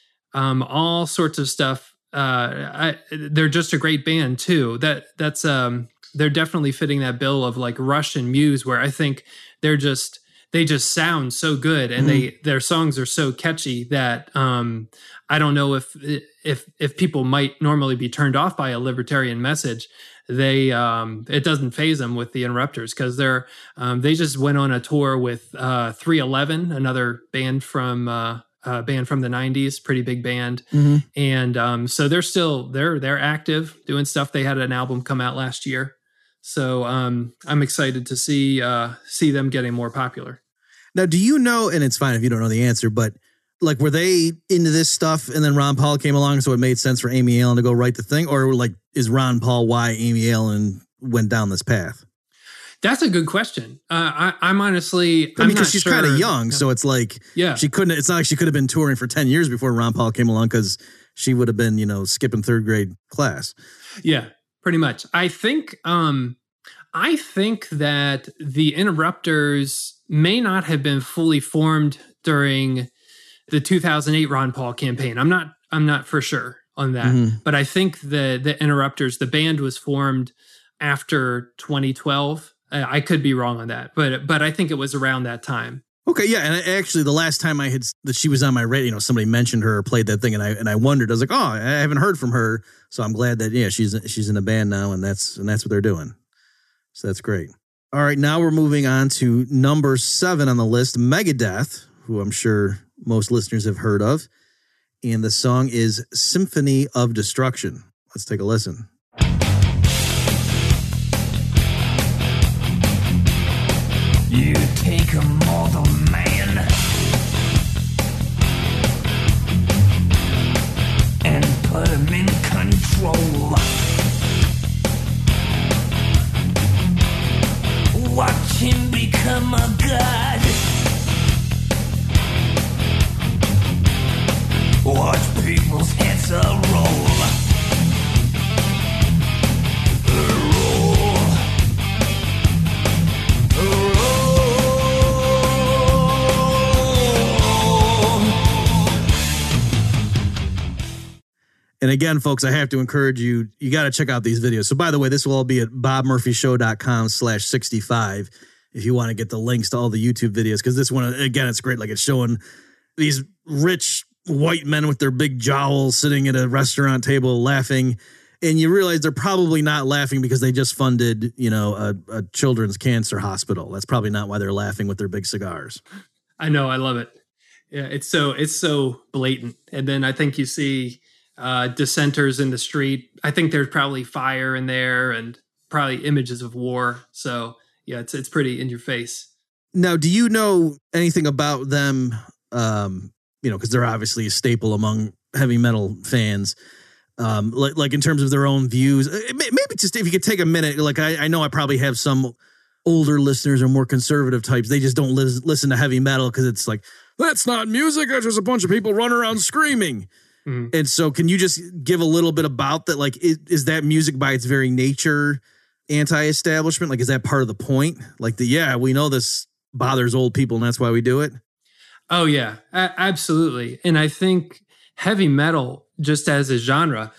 um, all sorts of stuff. Uh, I, they're just a great band too. That that's um, they're definitely fitting that bill of like Rush and Muse, where I think they're just they just sound so good, and mm-hmm. they their songs are so catchy that um, I don't know if if if people might normally be turned off by a libertarian message. They um, it doesn't faze them with the Interrupters, because they're um, they just went on a tour with uh, three eleven, another band from. Uh, Uh, band from the nineties, pretty big band. Mm-hmm. And um, so they're still, they're they're active, doing stuff. They had an album come out last year. So um, I'm excited to see uh, see them getting more popular. Now, do you know, and it's fine if you don't know the answer, but like, were they into this stuff and then Ron Paul came along, so it made sense for Amy Allen to go write the thing? Or like, is Ron Paul why Amy Allen went down this path? That's a good question. Uh, I, I'm honestly, I'm because not she's sure. kind of young, so it's like, yeah, she couldn't. It's not like she could have been touring for ten years before Ron Paul came along, because she would have been, you know, skipping third grade class. Yeah, pretty much. I think, um, I think that the Interrupters may not have been fully formed during the two thousand eight Ron Paul campaign. I'm not I'm not for sure on that, Mm-hmm. but I think the the Interrupters, the band was formed after twenty twelve. Uh, I could be wrong on that, but but I think it was around that time. Okay, yeah, and actually, the last time I had that she was on my radio, you know, somebody mentioned her or played that thing, and I and I wondered. I was like, oh, I haven't heard from her, so I'm glad that yeah, she's she's in a band now, and that's and that's what they're doing. So that's great. All right, now we're moving on to number seven on the list, Megadeth, who I'm sure most listeners have heard of, and the song is "Symphony of Destruction." Let's take a listen. You take a mortal man and put him in control. Watch him become a god. Watch people's heads a roll. And again, folks, I have to encourage you, you got to check out these videos. So by the way, this will all be at bobmurphyshow.com slash 65 if you want to get the links to all the YouTube videos. Because this one, again, it's great. Like it's showing these rich white men with their big jowls sitting at a restaurant table laughing. And you realize they're probably not laughing because they just funded, you know, a, a children's cancer hospital. That's probably not why they're laughing with their big cigars. I know, I love it. Yeah, it's so it's so blatant. And then I think you see uh, dissenters in the street. I think there's probably fire in there and probably images of war. So yeah, it's it's pretty in your face. Now, do you know anything about them? Um, you know, because they're obviously a staple among heavy metal fans. Um, like, like in terms of their own views, maybe just if you could take a minute, like I, I know I probably have some older listeners or more conservative types. They just don't lis- listen to heavy metal because it's like, that's not music. That's just a bunch of people running around screaming. Mm-hmm. And so can you just give a little bit about that? Like, is, is that music by its very nature anti-establishment? Like, is that part of the point? Like the, yeah, we know this bothers old people and that's why we do it. Oh yeah, a- absolutely. And I think heavy metal, just as a genre,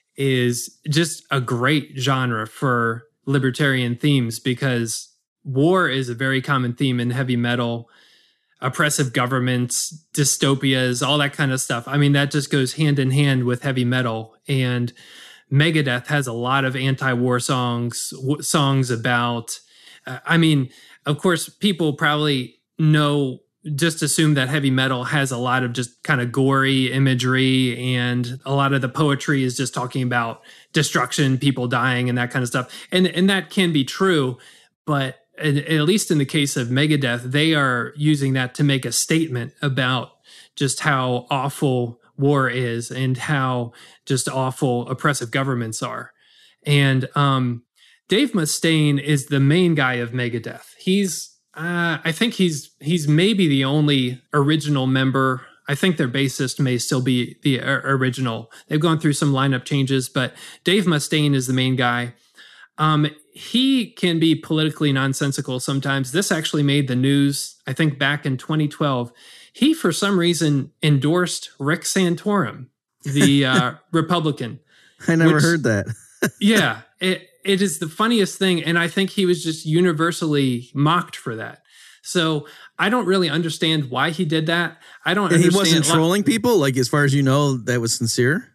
is just a great genre for libertarian themes because war is a very common theme in heavy metal, oppressive governments, dystopias, all that kind of stuff. I mean, that just goes hand in hand with heavy metal. And Megadeth has a lot of anti-war songs, w- songs about, uh, I mean, of course, people probably know just assume that heavy metal has a lot of just kind of gory imagery and a lot of the poetry is just talking about destruction, people dying and that kind of stuff. And, and that can be true, but at, at least in the case of Megadeth, they are using that to make a statement about just how awful war is and how just awful oppressive governments are. And um, Dave Mustaine is the main guy of Megadeth. He's Uh, I think he's he's maybe the only original member. I think their bassist may still be the uh, original. They've gone through some lineup changes, but Dave Mustaine is the main guy. Um, he can be politically nonsensical sometimes. This actually made the news, I think, back in twenty twelve. He, for some reason, endorsed Rick Santorum, the uh, Republican. I never which, heard that. yeah, it, it is the funniest thing. And I think he was just universally mocked for that. So I don't really understand why he did that. I don't and understand. He wasn't trolling people? Like, as far as you know, that was sincere?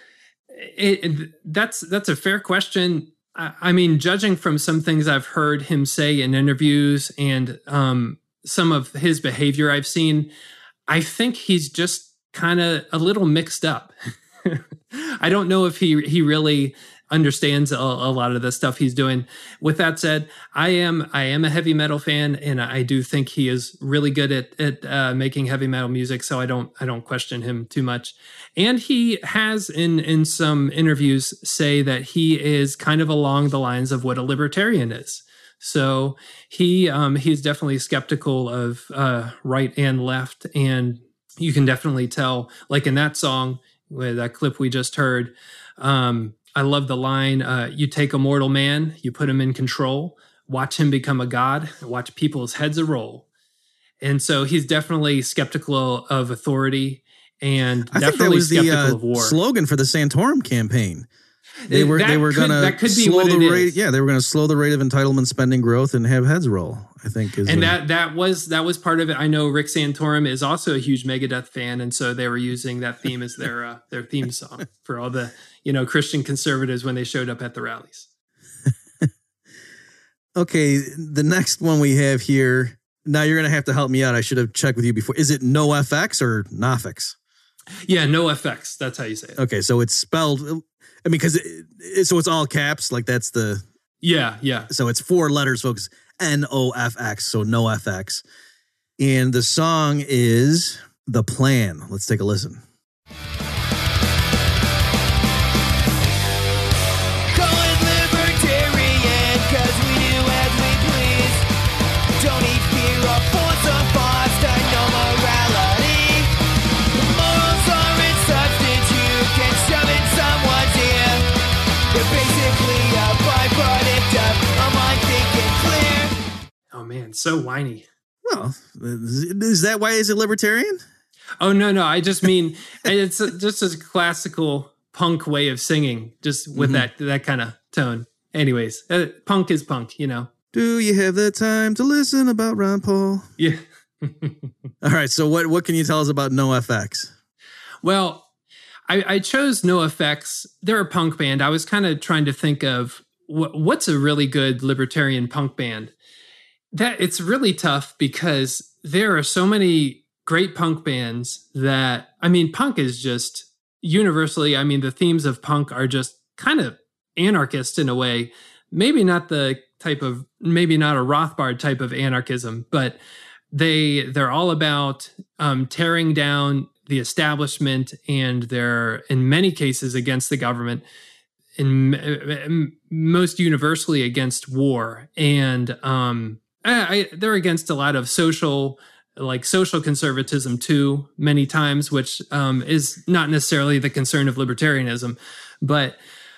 It, it, that's, that's a fair question. I, I mean, judging from some things I've heard him say in interviews and um, some of his behavior I've seen, I think he's just kind of a little mixed up. I don't know if he he really understands a, a lot of the stuff he's doing. With that said, I am I am a heavy metal fan, and I do think he is really good at at uh, making heavy metal music. So I don't I don't question him too much. And he has in in some interviews say that he is kind of along the lines of what a libertarian is. So he um, he's definitely skeptical of uh, right and left, and you can definitely tell, like in that song, with that clip we just heard. Um, I love the line, uh, you take a mortal man, you put him in control, watch him become a god, and watch people's heads a roll. And so he's definitely skeptical of authority and I think that definitely was the skeptical uh, of war. slogan for the Santorum campaign. They were That they were could- gonna that could be slow what the it rate. is. Yeah, they were gonna slow the rate of entitlement spending growth and have heads roll. I think is And uh, that that was that was part of it. I know Rick Santorum is also a huge Megadeth fan, and so they were using that theme as their uh, their theme song for all the you know Christian conservatives when they showed up at the rallies. okay. The next one we have here. Now you're gonna have to help me out. I should have checked with you before. Is it NoFX or Nofx? Yeah, no effects. That's how you say it. Okay, so it's spelled. I mean, because it, it, so it's all caps. Like that's the. Yeah, yeah. So it's four letters, folks. N O F X. So no F X. And the song is The Plan. Let's take a listen. Call it libertarian, 'cause we do as we please. Don't need fear or force or foster no morality. The morals aren't substance you can shove in someone's ear. They're basically a byproduct of a mind thinking clear. Oh man, so whiny. Well, is that why he's a libertarian? Oh no, no. I just mean it's a, just a classical punk way of singing, just with Mhm. that that kind of tone. Anyways, uh, punk is punk, you know. Do you have the time to listen about Ron Paul? Yeah. All right. So what, what can you tell us about NoFX? Well, I, I chose NoFX. They're a punk band. I was kind of trying to think of wh- what's a really good libertarian punk band. That it's really tough because there are so many great punk bands that, I mean, punk is just universally, I mean, the themes of punk are just kind of anarchist in a way. Maybe not the type of, maybe not a Rothbard type of anarchism, but they, they're all about um, tearing down the establishment, and they're in many cases against the government, in m- most universally against war. And um, I, I, they're against a lot of social, like social conservatism too, many times, which um, is not necessarily the concern of libertarianism, but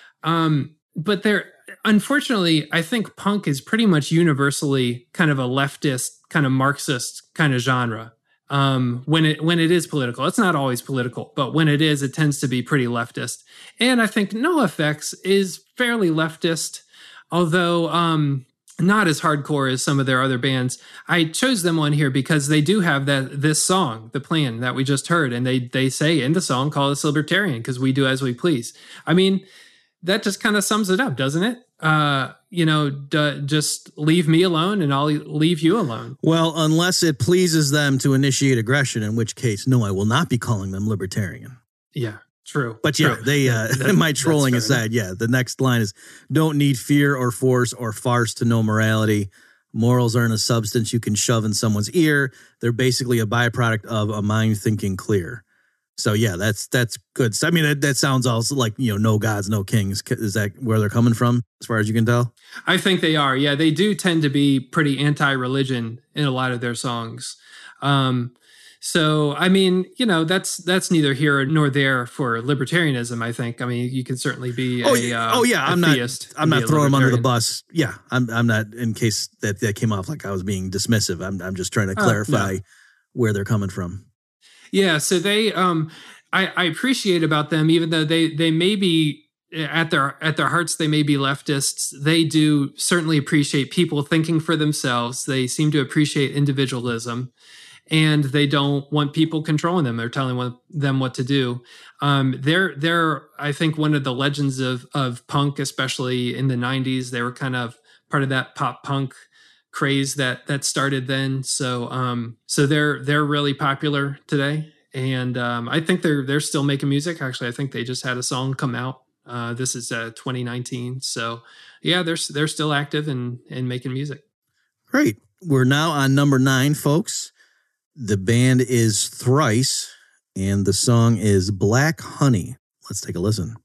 um, but they're unfortunately, I think punk is pretty much universally kind of a leftist, kind of Marxist kind of genre. Um, when it when it is political, it's not always political, but when it is, it tends to be pretty leftist. And I think NoFX is fairly leftist, although um, not as hardcore as some of their other bands. I chose them on here because they do have that this song, The Plan, that we just heard, and they they say in the song, "Call us libertarian because we do as we please." I mean, that just kind of sums it up, doesn't it? Uh, you know, d- just leave me alone and I'll leave you alone. Well, unless it pleases them to initiate aggression, in which case, no, I will not be calling them libertarian. Yeah, true. But yeah, true. they, uh, That- my that's trolling fair aside, yeah, the next line is, don't need fear or force or farce to know morality. Morals aren't a substance you can shove in someone's ear. They're basically a byproduct of a mind thinking clear. So yeah, that's that's good. I mean, that, that sounds also like, you know, no gods, no kings. Is that where they're coming from, as far as you can tell? I think they are. Yeah, they do tend to be pretty anti-religion in a lot of their songs. Um, so, I mean, you know, that's that's neither here nor there for libertarianism, I think. I mean, you can certainly be Oh, a, yeah, uh, oh, yeah a I'm not. theist I'm and be not a throwing them under the libertarian. bus. Yeah, I'm. I'm not. In case that that came off like I was being dismissive. I'm. I'm just trying to Oh, clarify no. where they're coming from. Yeah, so they, um, I, I appreciate about them, even though they they may be at their at their hearts, they may be leftists. They do certainly appreciate people thinking for themselves. They seem to appreciate individualism, and they don't want people controlling them or telling what, them what to do. Um, they're they're I think one of the legends of of punk, especially in the nineties. They were kind of part of that pop punk craze that that started then. So um so they're they're really popular today, and um I think they're they're still making music. Actually, I think they just had a song come out. Uh this is uh twenty nineteen. So yeah, they're they're still active and and making music. Great. We're now on number nine, folks. The band is Thrice, and the song is Black Honey. Let's take a listen.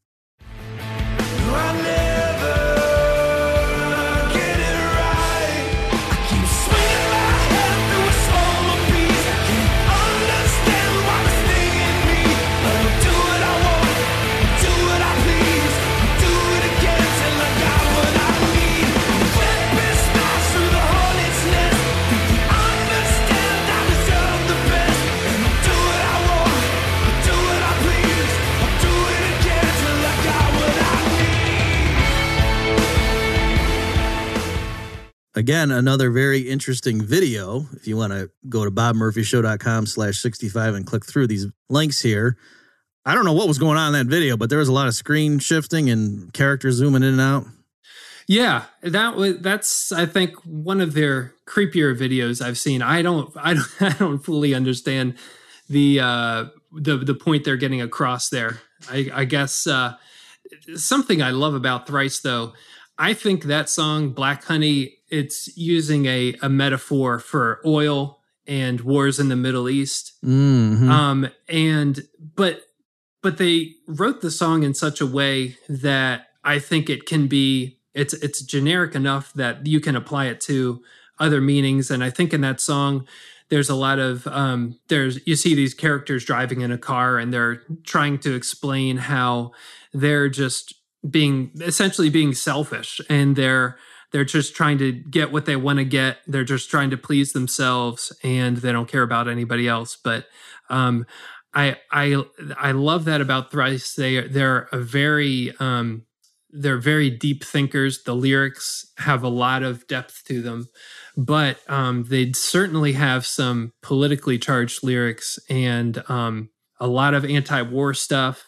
I'll never get it right. I keep swinging my head through a storm of peace. I can't understand why it's stinging me. But I'll do what I want, do what I please, do it again till I got what I need. Flip and smash through the hornet's nest. Think you understand that was Again, another very interesting video. If you want to go to bobmurphyshow.com slash 65 and click through these links here. I don't know what was going on in that video, but there was a lot of screen shifting and characters zooming in and out. Yeah, that was that's I think one of their creepier videos I've seen. I don't I don't I don't fully understand the uh, the the point they're getting across there. I, I guess uh, something I love about Thrice, though, I think that song Black Honey, it's using a, a metaphor for oil and wars in the Middle East. Mm-hmm. Um, and but but they wrote the song in such a way that I think it can be it's it's generic enough that you can apply it to other meanings. And I think in that song, there's a lot of um, there's you see these characters driving in a car and they're trying to explain how they're just being essentially being selfish, and they're they're just trying to get what they want to get. They're just trying to please themselves, and they don't care about anybody else. But um, I I I love that about Thrice. They they're a very um, they're very deep thinkers. The lyrics have a lot of depth to them, but um, they certainly have some politically charged lyrics and um, a lot of anti-war stuff.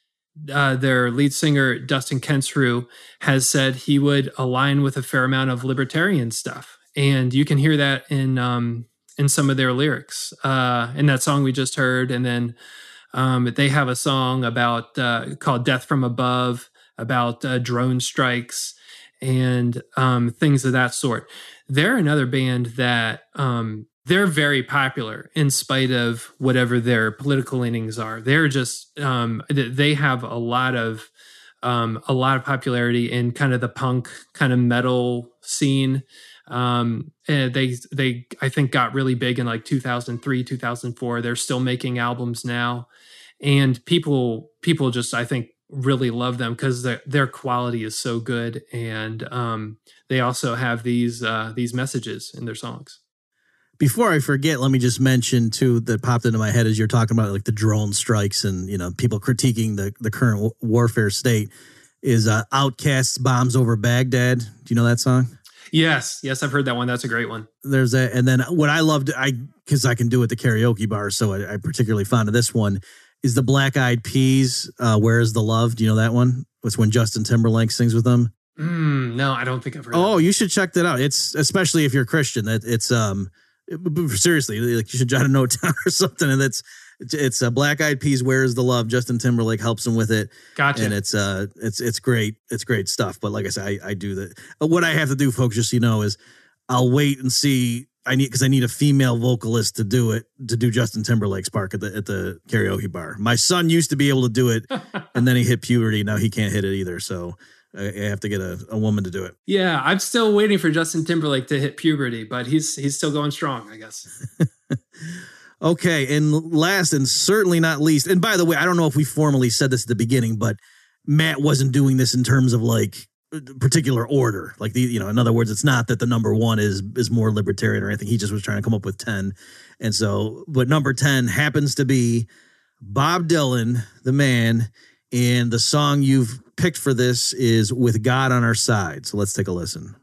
Uh, their lead singer, Dustin Kensrue, has said he would align with a fair amount of libertarian stuff. And you can hear that in um, in some of their lyrics. Uh, in that song we just heard. And then um, they have a song about uh, called Death from Above, about uh, drone strikes and um, things of that sort. They're another band that um, they're very popular in spite of whatever their political leanings are. They're just um, they have a lot of um, a lot of popularity in kind of the punk kind of metal scene. Um, and they they I think got really big in like two thousand three, two thousand four. They're still making albums now, and people people just I think really love them because their their quality is so good, and um, they also have these uh, these messages in their songs. Before I forget, let me just mention too that popped into my head as you're talking about like the drone strikes and you know people critiquing the the current w- warfare state is uh, Outkast's "Bombs Over Baghdad." Do you know that song? Yes, yes, I've heard that one. That's a great one. There's that, and then what I loved, I because I can do it at the karaoke bar, so I, I particularly fond of this one. Is the Black Eyed Peas, uh, "Where's the Love"? Do you know that one? It's when Justin Timberlake sings with them. Mm, no, I don't think I've heard. Oh, that. You should check that out. It's especially if you're Christian. That it's um it, seriously, like you should jot a note down or something. And it's it's a uh, Black Eyed Peas, "Where's the Love." Justin Timberlake helps him with it. Gotcha. And it's uh it's it's great. It's great stuff. But like I said, I, I do that. What I have to do, folks, just so you know, is I'll wait and see. I need because I need a female vocalist to do it to do Justin Timberlake's part at the at the karaoke bar. My son used to be able to do it, and then he hit puberty. Now he can't hit it either. So I, I have to get a, a woman to do it. Yeah, I'm still waiting for Justin Timberlake to hit puberty, but he's he's still going strong, I guess. Okay, and last and certainly not least, and by the way, I don't know if we formally said this at the beginning, but Matt wasn't doing this in terms of like particular order. Like the, you know, in other words, it's not that the number one is is more libertarian or anything. He just was trying to come up with ten. And so, but number ten happens to be Bob Dylan, the man, and the song you've picked for this is "With God on Our Side." So let's take a listen.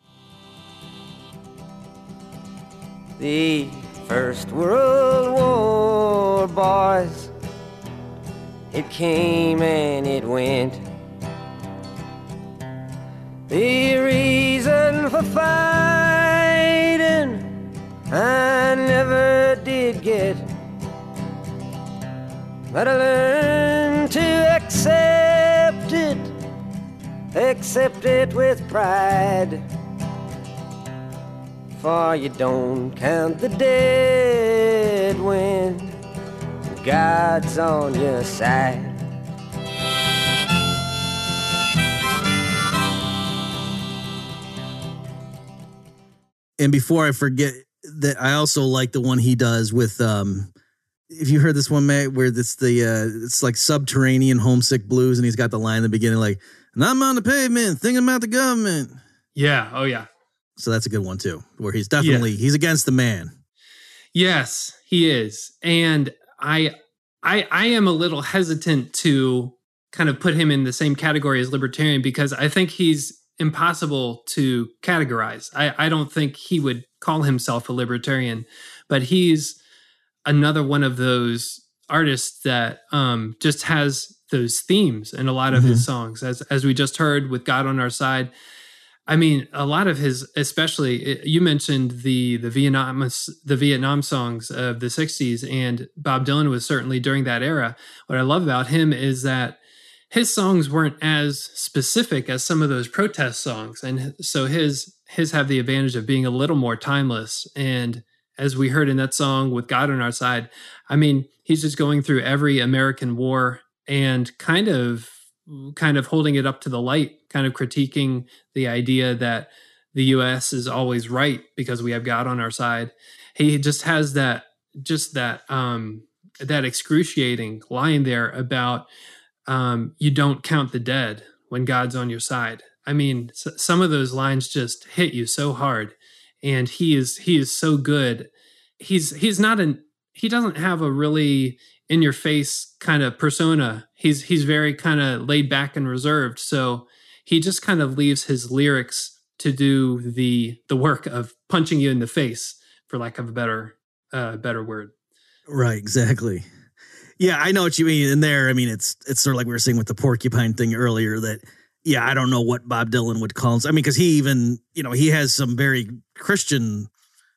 The First World War, boys, it came and it went. The reason for fighting I never did get, but I learned to accept it, accept it with pride. For you don't count the dead when God's on your side. And before I forget, that I also like the one he does with um if you heard this one, Matt, where it's the uh it's like subterranean homesick blues, and he's got the line in the beginning like, "And I'm on the pavement thinking about the government." Yeah, oh yeah. So that's a good one too, where he's definitely yeah. he's against the man. Yes, he is. And I I I am a little hesitant to kind of put him in the same category as libertarian because I think he's impossible to categorize. I, I don't think he would call himself a libertarian, but he's another one of those artists that um, just has those themes in a lot of Mhm. his songs, as as we just heard with God on Our Side. I mean, a lot of his, especially you mentioned the the Vietnam the Vietnam songs of the sixties, and Bob Dylan was certainly during that era. What I love about him is that his songs weren't as specific as some of those protest songs, and so his his have the advantage of being a little more timeless. And as we heard in that song with God on Our Side, I mean, he's just going through every American war and kind of kind of holding it up to the light, kind of critiquing the idea that the U S is always right because we have God on our side. He just has that just that um that excruciating line there about um you don't count the dead when God's on your side. I mean, s- some of those lines just hit you so hard, and he is he is so good. He's he's not an he doesn't have a really in your face kind of persona. He's he's very kind of laid back and reserved. So he just kind of leaves his lyrics to do the the work of punching you in the face, for lack of a better uh, better word. Right, exactly. Yeah, I know what you mean. In there, I mean, it's it's sort of like we were saying with the porcupine thing earlier. That yeah, I don't know what Bob Dylan would call. I mean, because he even you know he has some very Christian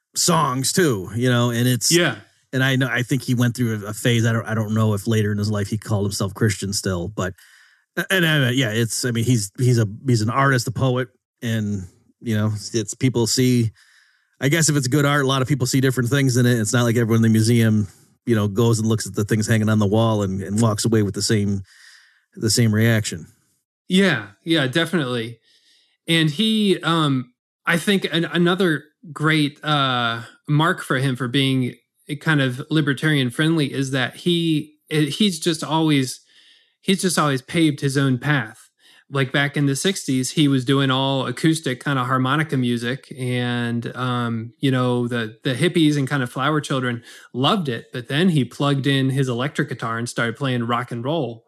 songs too. You know, and it's Yeah. And I know I think he went through a, a phase. I don't I don't know if later in his life he called himself Christian still, but and uh, yeah, it's I mean he's he's a he's an artist, a poet, and you know it's people see. I guess if it's good art, a lot of people see different things in it. It's not like everyone in the museum, you know, goes and looks at the things hanging on the wall and, and walks away with the same the same reaction. Yeah, yeah, definitely. And he, um, I think an, another great uh, mark for him for being kind of libertarian friendly is that he he's just always he's just always paved his own path. Like back in the sixties, he was doing all acoustic kind of harmonica music, and um, you know the the hippies and kind of flower children loved it. But then he plugged in his electric guitar and started playing rock and roll,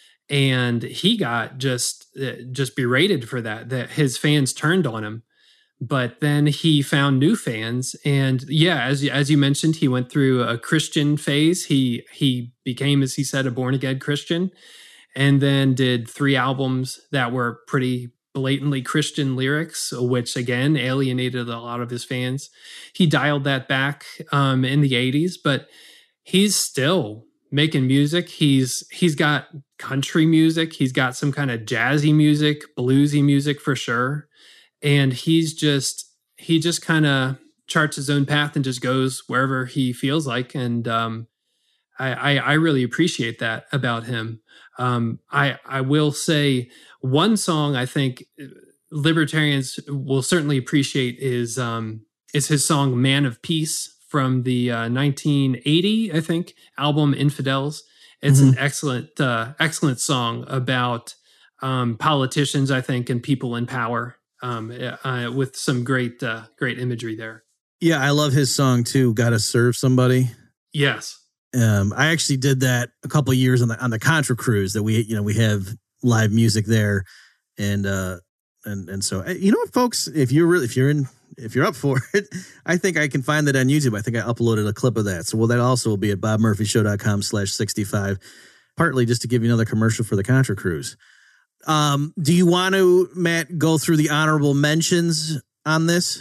and he got just uh, just berated for that. That his fans turned on him. But then he found new fans, and yeah, as as you mentioned, he went through a Christian phase. He he became, as he said, a born again Christian, and then did three albums that were pretty blatantly Christian lyrics, which again alienated a lot of his fans. He dialed that back um, in the eighties, but he's still making music. He's he's got country music. He's got some kind of jazzy music, bluesy music for sure. And he's just, he just kind of charts his own path and just goes wherever he feels like. And um, I, I, I really appreciate that about him. Um, I, I will say one song I think libertarians will certainly appreciate is, um, is his song Man of Peace from the uh, nineteen eighty, I think, album Infidels. It's Mhm. an excellent, uh, excellent song about um, politicians, I think, and people in power. Um, uh, with some great, uh, great imagery there. Yeah, I love his song too. Gotta serve somebody. Yes. Um, I actually did that a couple of years on the on the Contra cruise that we you know we have live music there, and uh, and and so you know what, folks, if you're really if you're in if you're up for it, I think I can find that on YouTube. I think I uploaded a clip of that. So well, that also will be at bob murphy show dot com slash sixty-five. Partly just to give you another commercial for the Contra cruise. Um, do you want to, Matt, go through the honorable mentions on this?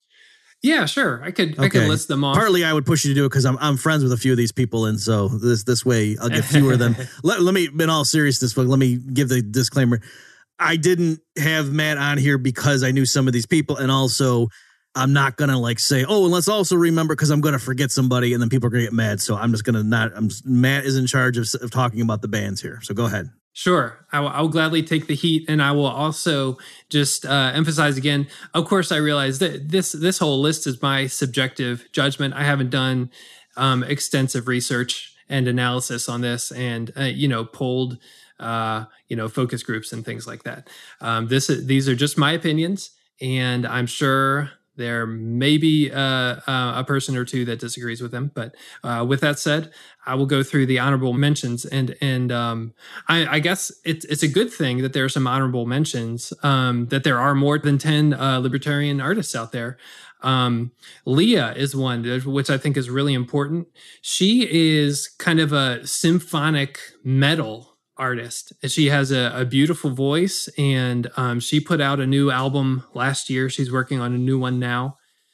Yeah, sure. I could, I could list them off. Partly I would push you to do it because I'm I'm friends with a few of these people, and so this this way I'll get fewer of them. Let, let me, in all seriousness, let me give the disclaimer. I didn't have Matt on here because I knew some of these people, and also I'm not gonna like say, oh, and let's also remember because I'm gonna forget somebody, and then people are gonna get mad. So I'm just gonna not. I'm Matt is in charge of, of talking about the bands here. So go ahead. Sure. I will, I will gladly take the heat, and I will also just uh, emphasize again. Of course, I realize that this this whole list is my subjective judgment. I haven't done um, extensive research and analysis on this, and uh, you know, polled uh, you know focus groups and things like that. Um, this these are just my opinions, and I'm sure There may be uh, uh, a person or two that disagrees with him, but uh, with that said, I will go through the honorable mentions, and and um, I, I guess it's it's a good thing that there are some honorable mentions. Um, that there are more than ten uh, libertarian artists out there. Um, Leah is one, which I think is really important. She is kind of a symphonic metal artist. She has a, a beautiful voice, and um, she put out a new album last year. She's working on a new one now.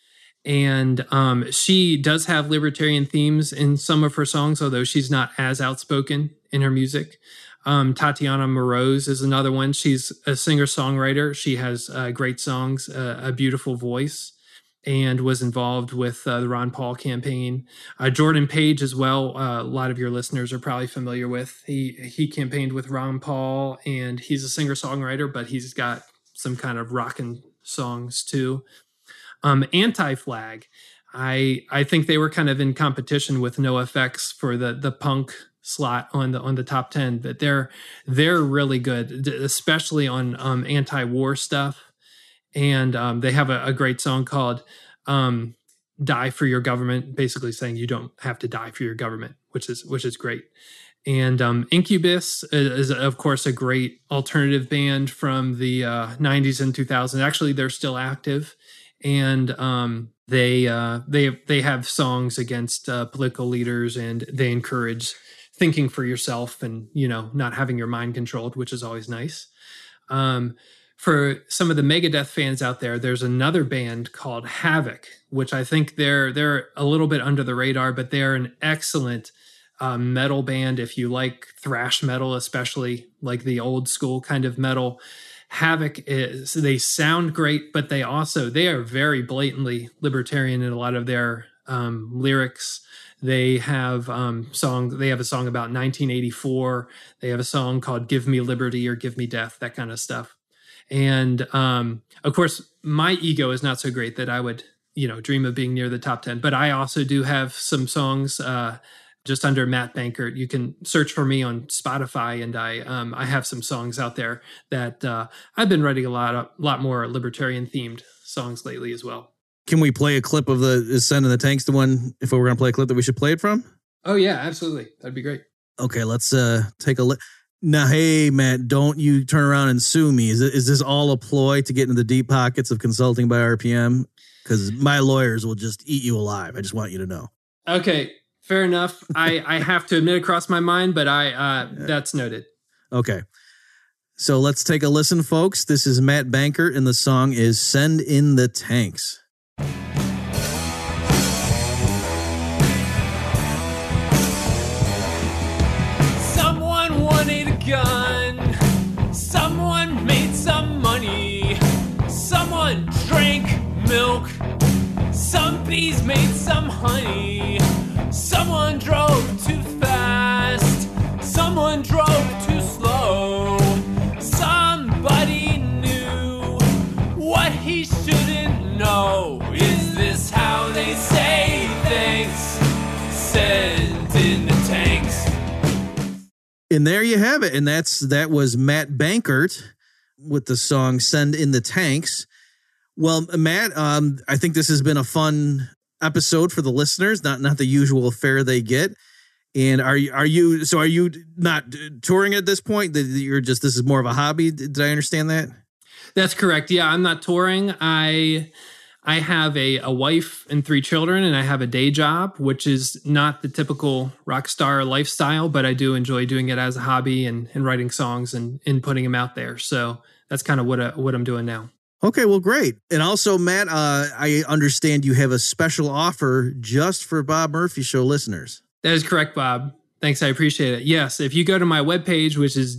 And um, she does have libertarian themes in some of her songs, although she's not as outspoken in her music. Um, Tatiana Moroz is another one. She's a singer-songwriter. She has uh, great songs, uh, a beautiful voice, and was involved with uh, the Ron Paul campaign. Uh, Jordan Page as well, uh, a lot of your listeners are probably familiar with. He he campaigned with Ron Paul, and he's a singer-songwriter, but he's got some kind of rockin' songs too. Um, Anti-Flag, I I think they were kind of in competition with NoFX for the the punk slot on the on the top ten, but they're they're really good, especially on um, anti-war stuff. And um, they have a, a great song called um, "Die for Your Government," basically saying you don't have to die for your government, which is which is great. And um, Incubus is, is, of course, a great alternative band from the uh, nineties and two thousands. Actually, they're still active, and um, they uh, they they have songs against uh, political leaders, and they encourage thinking for yourself and, you know, not having your mind controlled, which is always nice. Um, For some of the Megadeth fans out there, there's another band called Havoc, which I think they're they're a little bit under the radar, but they're an excellent uh, metal band. If you like thrash metal, especially like the old school kind of metal, Havoc is, they sound great, but they also, they are very blatantly libertarian in a lot of their um, lyrics. They have um, song. They have a song about nineteen eighty-four. They have a song called "Give Me Liberty" or "Give Me Death," that kind of stuff. And um, of course, my ego is not so great that I would, you know, dream of being near the top ten. But I also do have some songs uh, just under Matt Bankert. You can search for me on Spotify, and I um, I have some songs out there that uh, I've been writing a lot, a lot more libertarian themed songs lately as well. Can we play a clip of the is Send in the Tanks, the one, if we were going to play a clip that we should play it from? Oh, yeah, absolutely. That'd be great. Okay, let's uh, take a look. Now, hey, Matt, don't you turn around and sue me. Is, it, is this all a ploy to get into the deep pockets of consulting by R P M? Because my lawyers will just eat you alive. I just want you to know. Okay, fair enough. I, I have to admit it crossed my mind, but I uh, that's noted. Okay. So let's take a listen, folks. This is Matt Bankert, and the song is Send in the Tanks. Someone wanted a gun. Someone made some money. Someone drank milk. Some bees made some honey. Someone drove too fast. Someone drove too slow. Somebody knew what he shouldn't know. Is this how they say thanks? Send in the tanks. And there you have it. And that's that was Matt Bankert with the song Send in the Tanks. Well, Matt, um, I think this has been a fun episode for the listeners, not not the usual fare they get. And are you are you so are you not touring at this point? That you're just this is more of a hobby? Did I understand that? That's correct. Yeah, I'm not touring. I I have a, a wife and three children, and I have a day job, which is not the typical rock star lifestyle, but I do enjoy doing it as a hobby and, and writing songs and, and putting them out there. So that's kind of what I, what I'm doing now. Okay, well, great. And also, Matt, uh, I understand you have a special offer just for Bob Murphy Show listeners. That is correct, Bob. Thanks. I appreciate it. Yes. If you go to my webpage, which is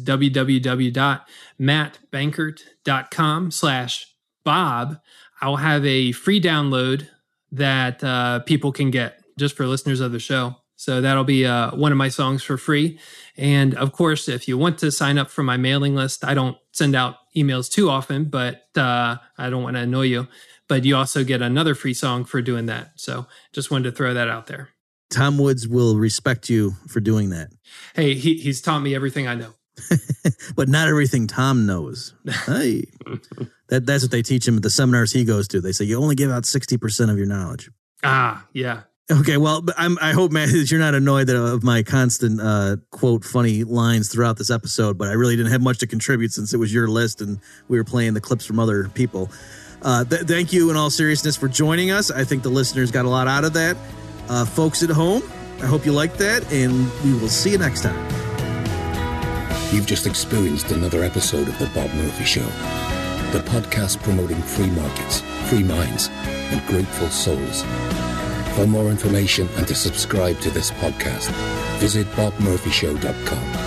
www.mattbankert.com slash Bob, I'll have a free download that uh, people can get just for listeners of the show. So that'll be uh, one of my songs for free. And of course, if you want to sign up for my mailing list, I don't send out emails too often, but uh, I don't want to annoy you. But you also get another free song for doing that. So just wanted to throw that out there. Tom Woods will respect you for doing that. Hey, he, he's taught me everything I know. But not everything Tom knows. Hey, that, that's what they teach him at the seminars he goes to. They say you only give out sixty percent of your knowledge. Ah, yeah. Okay, well, but I'm, I hope, Matt, that you're not annoyed that, of my constant uh, quote funny lines throughout this episode, but I really didn't have much to contribute since it was your list and we were playing the clips from other people. Uh, th- thank you in all seriousness for joining us. I think the listeners got a lot out of that. Uh, folks at home, I hope you liked that, and we will see you next time. You've just experienced another episode of The Bob Murphy Show, the podcast promoting free markets, free minds, and grateful souls. For more information and to subscribe to this podcast, visit bob murphy show dot com.